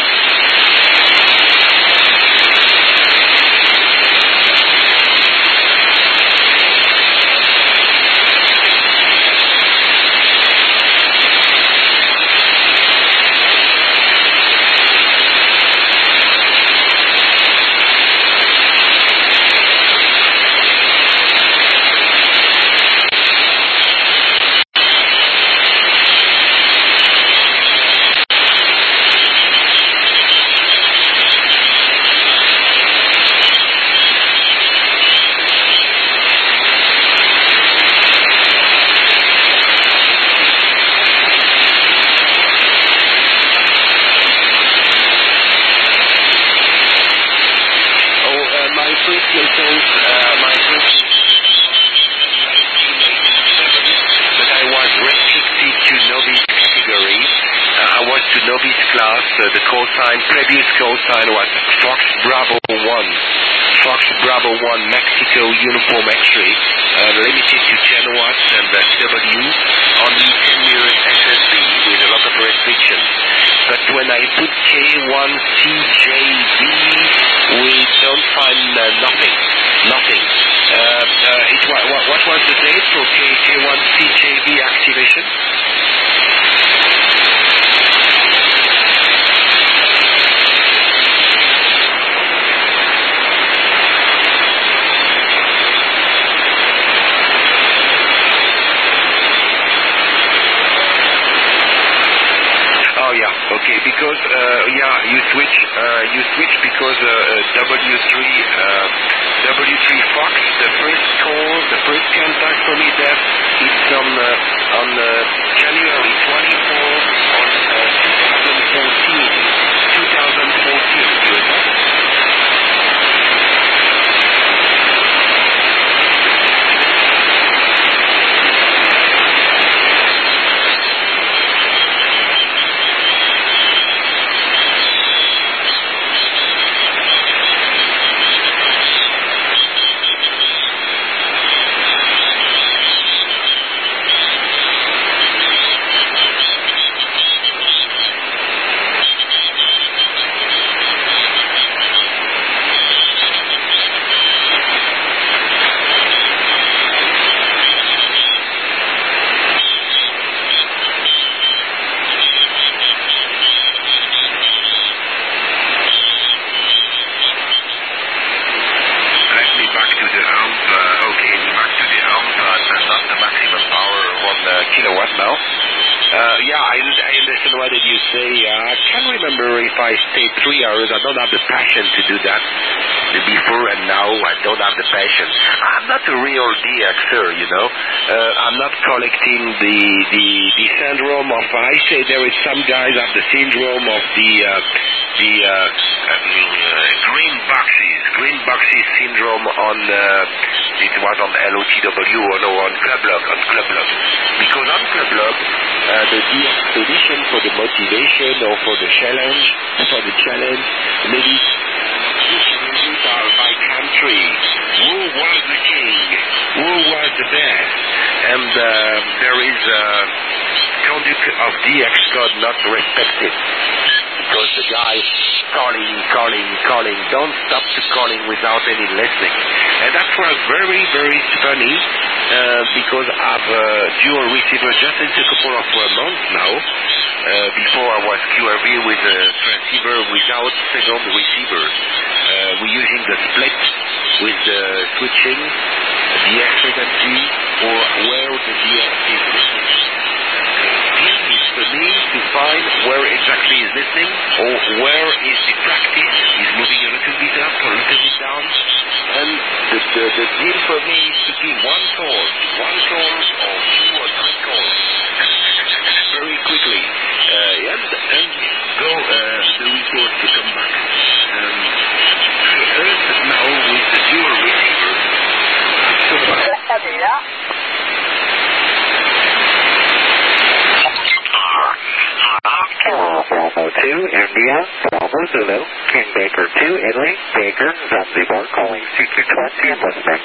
The previous call sign was Fox Bravo 1. Fox Bravo 1 Mexico Uniform X-ray, limited to 10 watts and W, only 10 meters SSB with a lot of restrictions. But when I put K1CJB, we don't find nothing. What was the date for K1CJB activation? Okay, because you switch because W3 Fox, the first contact for me there, it's on January 24 on 2014. Do you know? What did you say? I can't remember if I stayed 3 hours. I don't have the passion to do that. Before and now, I don't have the passion. I'm not a real DXer, you know. I'm not collecting the syndrome of. I say there is some guys have the syndrome of the green boxes syndrome on. It was on LOTW or no, on Club Log. Because on Club Log, the expedition for the motivation or for the challenge, maybe the challenges are by country. Who was the king? Who was the best? And there is conduct of DX code not respected. Because the guy calling, don't stop to calling without any listening. And that was very, very funny, because I have a dual receiver just in a couple of months now. Before I was QRV with a transceiver without second receiver. We're using the split with the switching, the DX frequency, or where the DX is listening. Game is for me to find where exactly is listening, or where is the practice, is moving a little bit up or a little bit down. And the deal for me is to give one call or 2 or 3 calls very quickly, and go the report to come back. I heard now with the dual receiver. Bravo 2, India, Baker 2, Italy, Baker, Zanzibar, calling CQ20 and listening.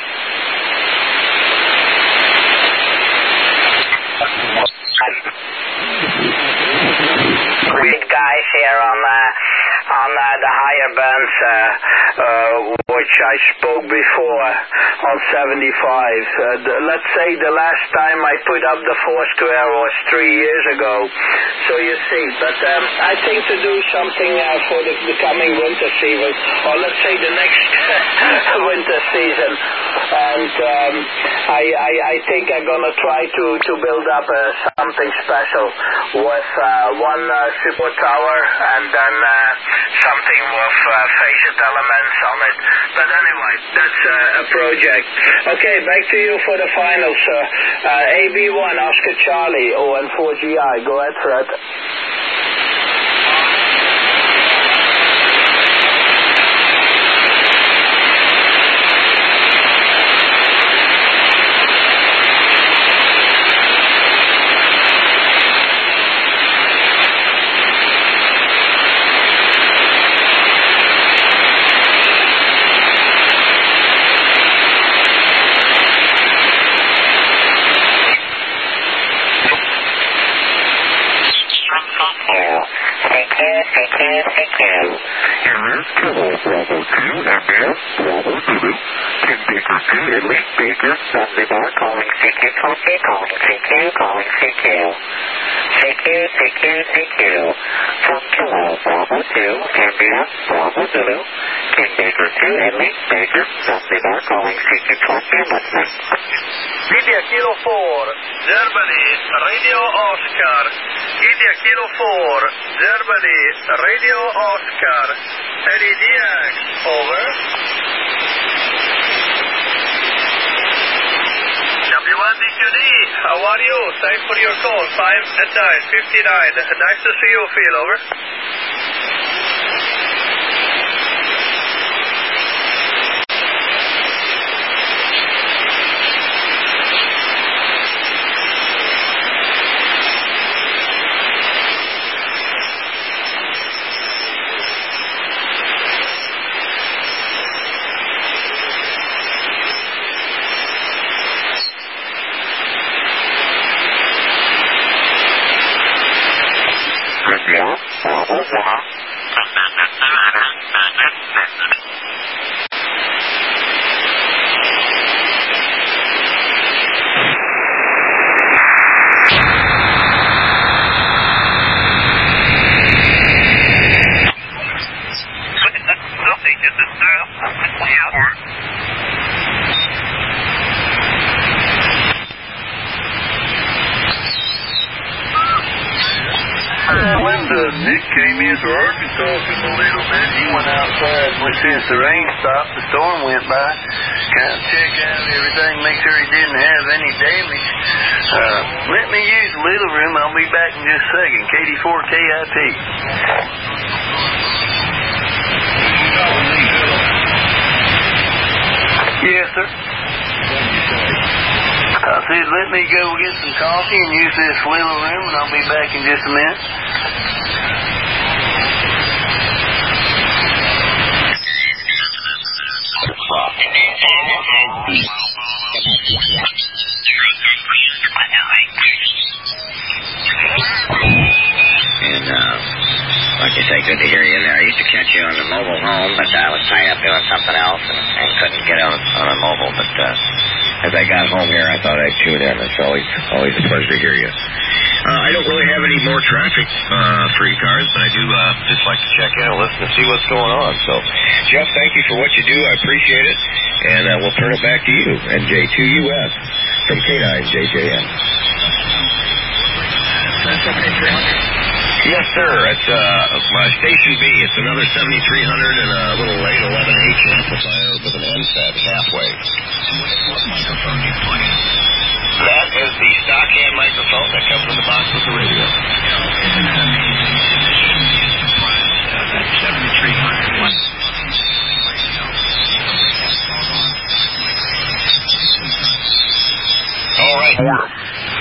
Great guys here on the higher bands, which I spoke before on 75. Let's say the last time I put up the Foursquare was 3 years ago. So you see, but I think to do something for the coming winter season, or let's say the next winter season, and I think I'm gonna try to build up something special with one support tower and then something with phased elements on it. But anyway, that's a project. Okay, back to you for the finals, sir. AB1, Oscar Charlie, ON4GI. Go ahead, Fred. Baker, Zanzibar, calling CQ20, calling CQ, calling CQ. CQ. From Kilo, Bravo 2, Cambia, Bravo Zulu. King Baker 2, Italy, Baker, Zanzibar, calling CQ20 and listening. India Kilo 4, Germany, Radio Oscar. India Kilo 4, Germany, Radio Oscar. Eddie Diaz, over. W1DQD, how are you? Thanks for your call. 5-9-59. Nice to see you, Phil, over. Nick came in for Arkansas just a little bit. He went outside since the rain stopped, the storm went by. Kind of check out everything, make sure he didn't have any damage. Let me use the little room. I'll be back in just a second. KD4KIP. Yes, sir. I said, let me go get some coffee and use this little room, and I'll be back in just a minute. And, like you say, good to hear you there. I used to catch you on the mobile home, but I was tied up doing something else and couldn't get on a mobile. But as I got home here, I thought I'd tune in. It's always a pleasure to hear you. I don't really have any more traffic free cars, but I do just like to check in and listen to see what's going on. So, Jeff, thank you for what you do. I appreciate it. And we'll turn it back to you, NJ2US, from K9JJM. Yes, sir. It's Station B. It's another 7300 and a little late 11H amplifier with an MFET halfway. What microphone do you plug in? That is the Stockhand microphone that comes in the box with the radio. Isn't it amazing? And this shouldn't be a surprise. That 7300 was radio. All right.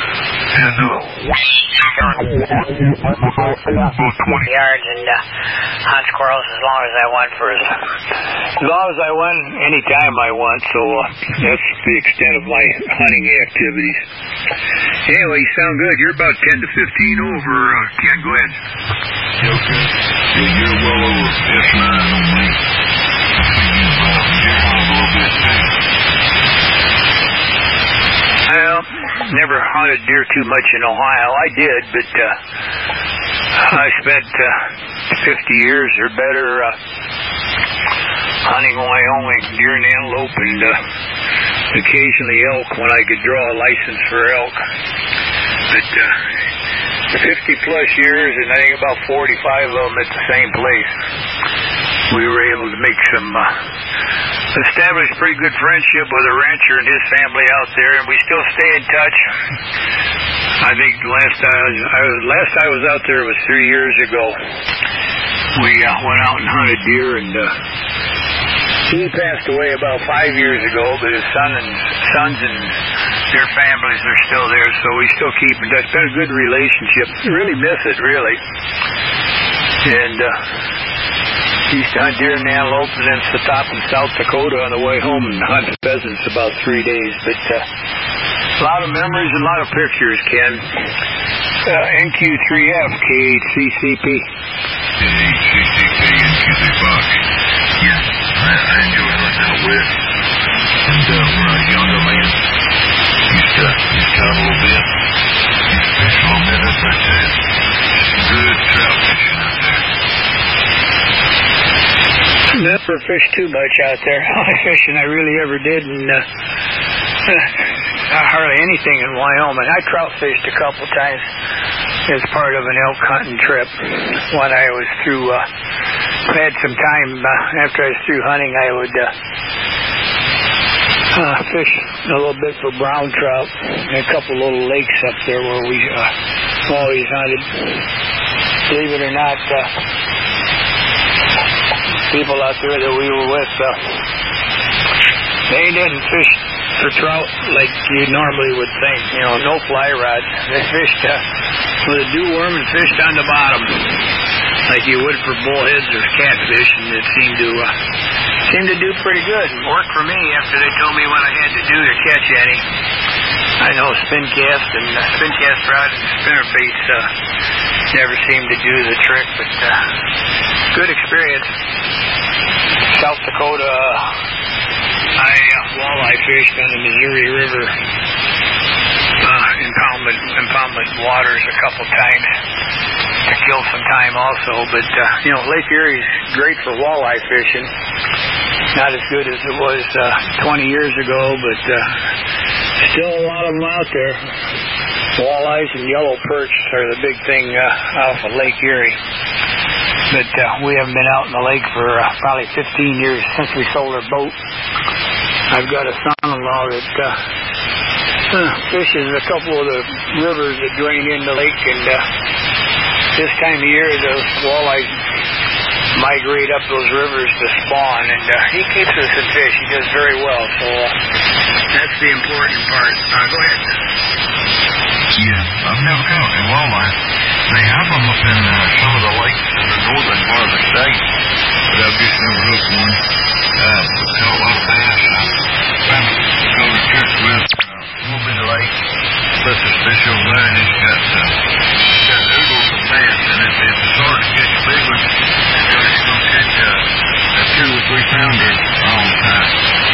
And yards, and hunt squirrels as long as I want for As long as I want, anytime I want, so that's the extent of my hunting activities. Anyway, you sound good. You're about 10 to 15 over. Ken, go ahead. Okay. You're well over F9 on me. You're a little bit too. Well, never hunted deer too much in Ohio. I did, but I spent 50 years or better hunting Wyoming, deer and antelope, and occasionally elk when I could draw a license for elk. But 50 plus years, and I think about 45 of them at the same place. We were able to make some establish pretty good friendship with a rancher and his family out there, and we still stay in touch. I think last I was out there was 3 years ago. We went out and hunted deer, and he passed away about 5 years ago, but his sons and their families are still there, so we still keep in touch. It's been a good relationship. Really miss it, really. And used to hunt deer and antelope, and then stop in South Dakota on the way home and hunt pheasants about 3 days. But a lot of memories and a lot of pictures, Ken. NQ3F, KHCCP. KHCCP, NQ3 Fox. Yeah, I enjoy hunting out west. And when I was younger, man, used to hunt a little bit. Used to fish a little bit up there too. Good trout fishing out there. Never fished too much out there. Only fishing I really ever did, and hardly anything in Wyoming. I trout fished a couple times as part of an elk hunting trip. When I was through, had some time after I was through hunting, I would fish a little bit for brown trout in a couple little lakes up there where we always hunted. Believe it or not, people out there that we were with, they didn't fish for trout like you normally would think. You know, no fly rods. They fished with a dew worm and fished on the bottom like you would for bullheads or catfish, and it seemed to do pretty good. It worked for me after they told me what I had to do to catch any. I know spin cast rod and spinner baits never seemed to do the trick, but good experience. South Dakota, I walleye fished on the Missouri River impoundment waters a couple times to kill some time also, but Lake Erie's great for walleye fishing. Not as good as it was 20 years ago, but still a lot of them out there. Walleyes and yellow perch are the big thing off of Lake Erie. But we haven't been out in the lake for probably 15 years since we sold our boat. I've got a son-in-law that fishes a couple of the rivers that drain in the lake, and this time of year those walleyes migrate up those rivers to spawn, and he keeps us in fish. He does very well, so that's the important part. Go ahead. Yeah, I've never caught any walleye. They have them up in some of the lakes in the northern part of the state, but I've just never hooked one. Caught a lot of bass. I go to church with a little bit of lake. Buster's fish over there, and he's got oodles of bass, and it's hard to catch a big one. You're just going to catch a 2 or 3 pounder all the time.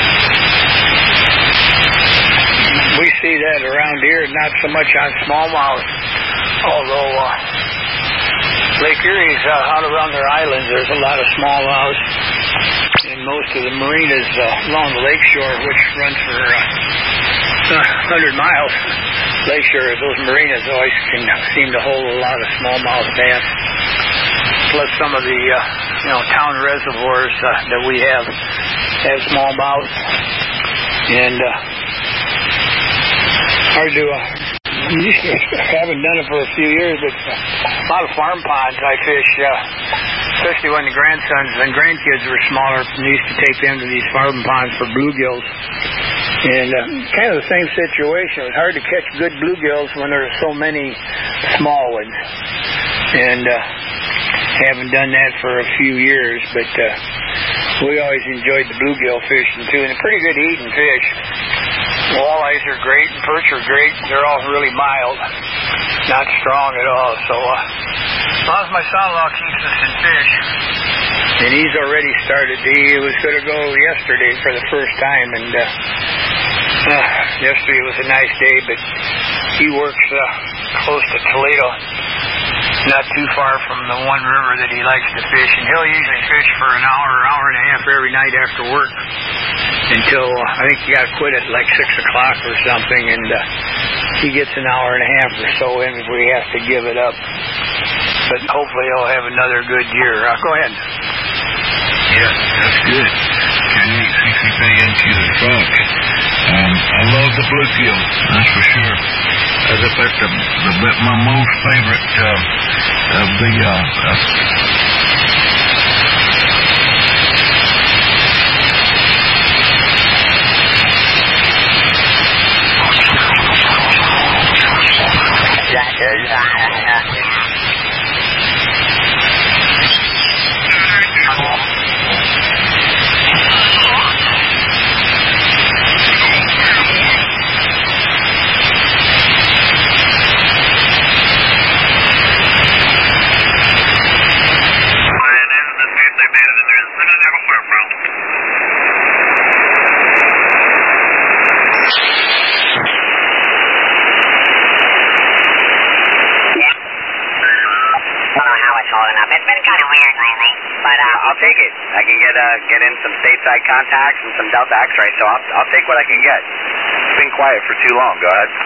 We see that around here, not so much on smallmouth, although Lake Erie's out around their islands, there's a lot of smallmouth, and most of the marinas along the lakeshore, which runs for 100 miles, lakeshore, those marinas always can seem to hold a lot of smallmouth bass. Plus some of the town reservoirs that we have smallmouth, and hard to haven't done it for a few years, but a lot of farm ponds I fish, especially when the grandsons and grandkids were smaller, and used to take them to these farm ponds for bluegills. And kind of the same situation. It was hard to catch good bluegills when there were so many small ones. And Haven't done that for a few years, but we always enjoyed the bluegill fishing too, and they're pretty good eating fish. Walleyes are great, and perch are great. They're all really mild, not strong at all. So as long as my son-in-law keeps us in fish, and he's already started. He was going to go yesterday for the first time, and yesterday was a nice day, but he works close to Toledo, not too far from the one river that he likes to fish, and he'll usually fish for an hour and a half every night after work until, I think you got to quit at like 6 o'clock or something, and he gets an hour and a half or so in before he has to give it up. But hopefully he'll have another good year. Go ahead. Yeah, that's good. Kenny, 60 into the funk. I love the bluegill, that's for sure. That's my most favorite of the I'll take it. I can get in some stateside contacts and some Delta X-ray, so I'll take what I can get. It's been quiet for too long. Go ahead.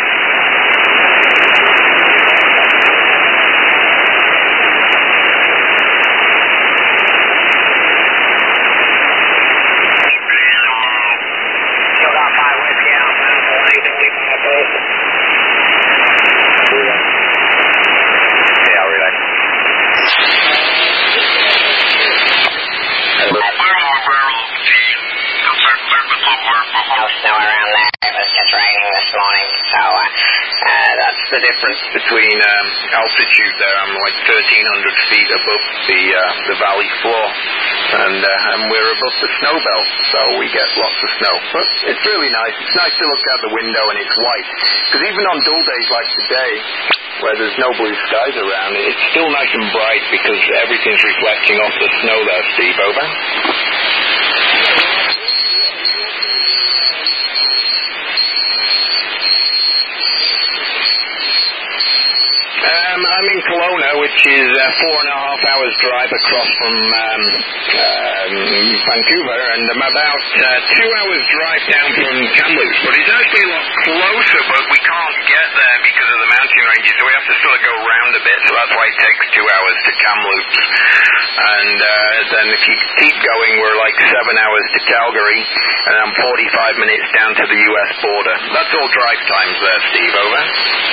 The difference between altitude there. I'm like 1,300 feet above the valley floor, and we're above the snow belt, so we get lots of snow. But it's really nice. It's nice to look out the window and it's white, because even on dull days like today, where there's no blue skies around, it's still nice and bright because everything's reflecting off the snow there, Steve. Over. I'm in Kelowna, which is 4.5 hours drive across from Vancouver, and I'm about 2 hours drive down from Kamloops. But it's actually a lot closer, but we can't get there because of the mountain ranges, so we have to sort of go round a bit, so that's why it takes 2 hours to Kamloops. And then if you keep going, we're like 7 hours to Calgary, and I'm 45 minutes down to the U.S. border. That's all drive times there, Steve. Over.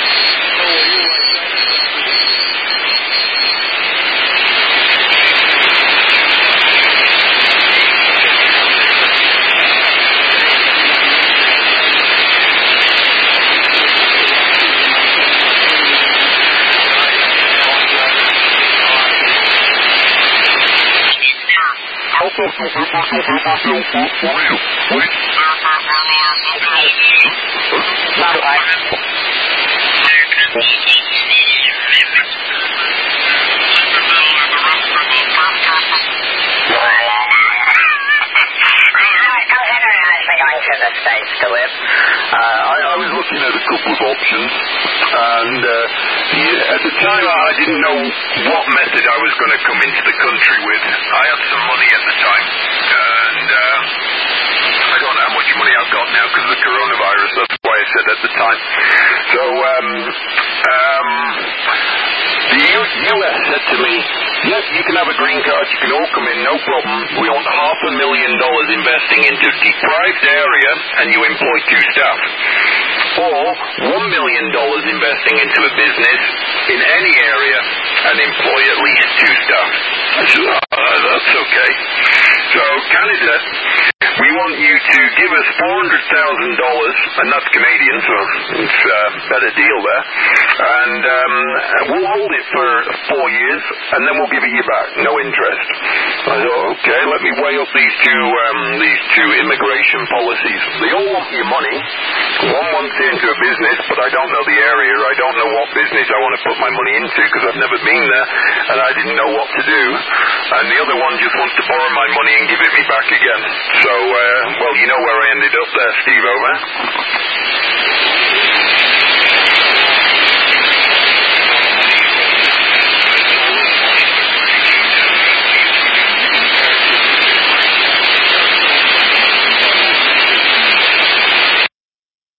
I was looking at a couple of options, and at the time I didn't know what method I was going to come into the country with. I had some money at the time, and I don't know how much money I've got now because of the coronavirus. That's why I said at the time. So the U.S. said to me, yes, you can have a green card, you can all come in, no problem. We want $500,000 investing into a deprived area, and you employ 2 staff. Or $1 million investing into a business in any area and employ at least 2 staff. I said, that's okay. So Canada, we want you to give us $400,000, and that's Canadian, so it's a better deal there. And we'll hold it for 4 years, and then we'll give it you back, no interest. I thought, okay, let me weigh up these two immigration policies. They all want your money. One wants into a business, but I don't know the area. I don't know what business I want to put my money into because I've never been there, and I didn't know what to do. And the other one just wants to borrow my money and give it me back again. So, well, you know where I ended up there, Steve, over.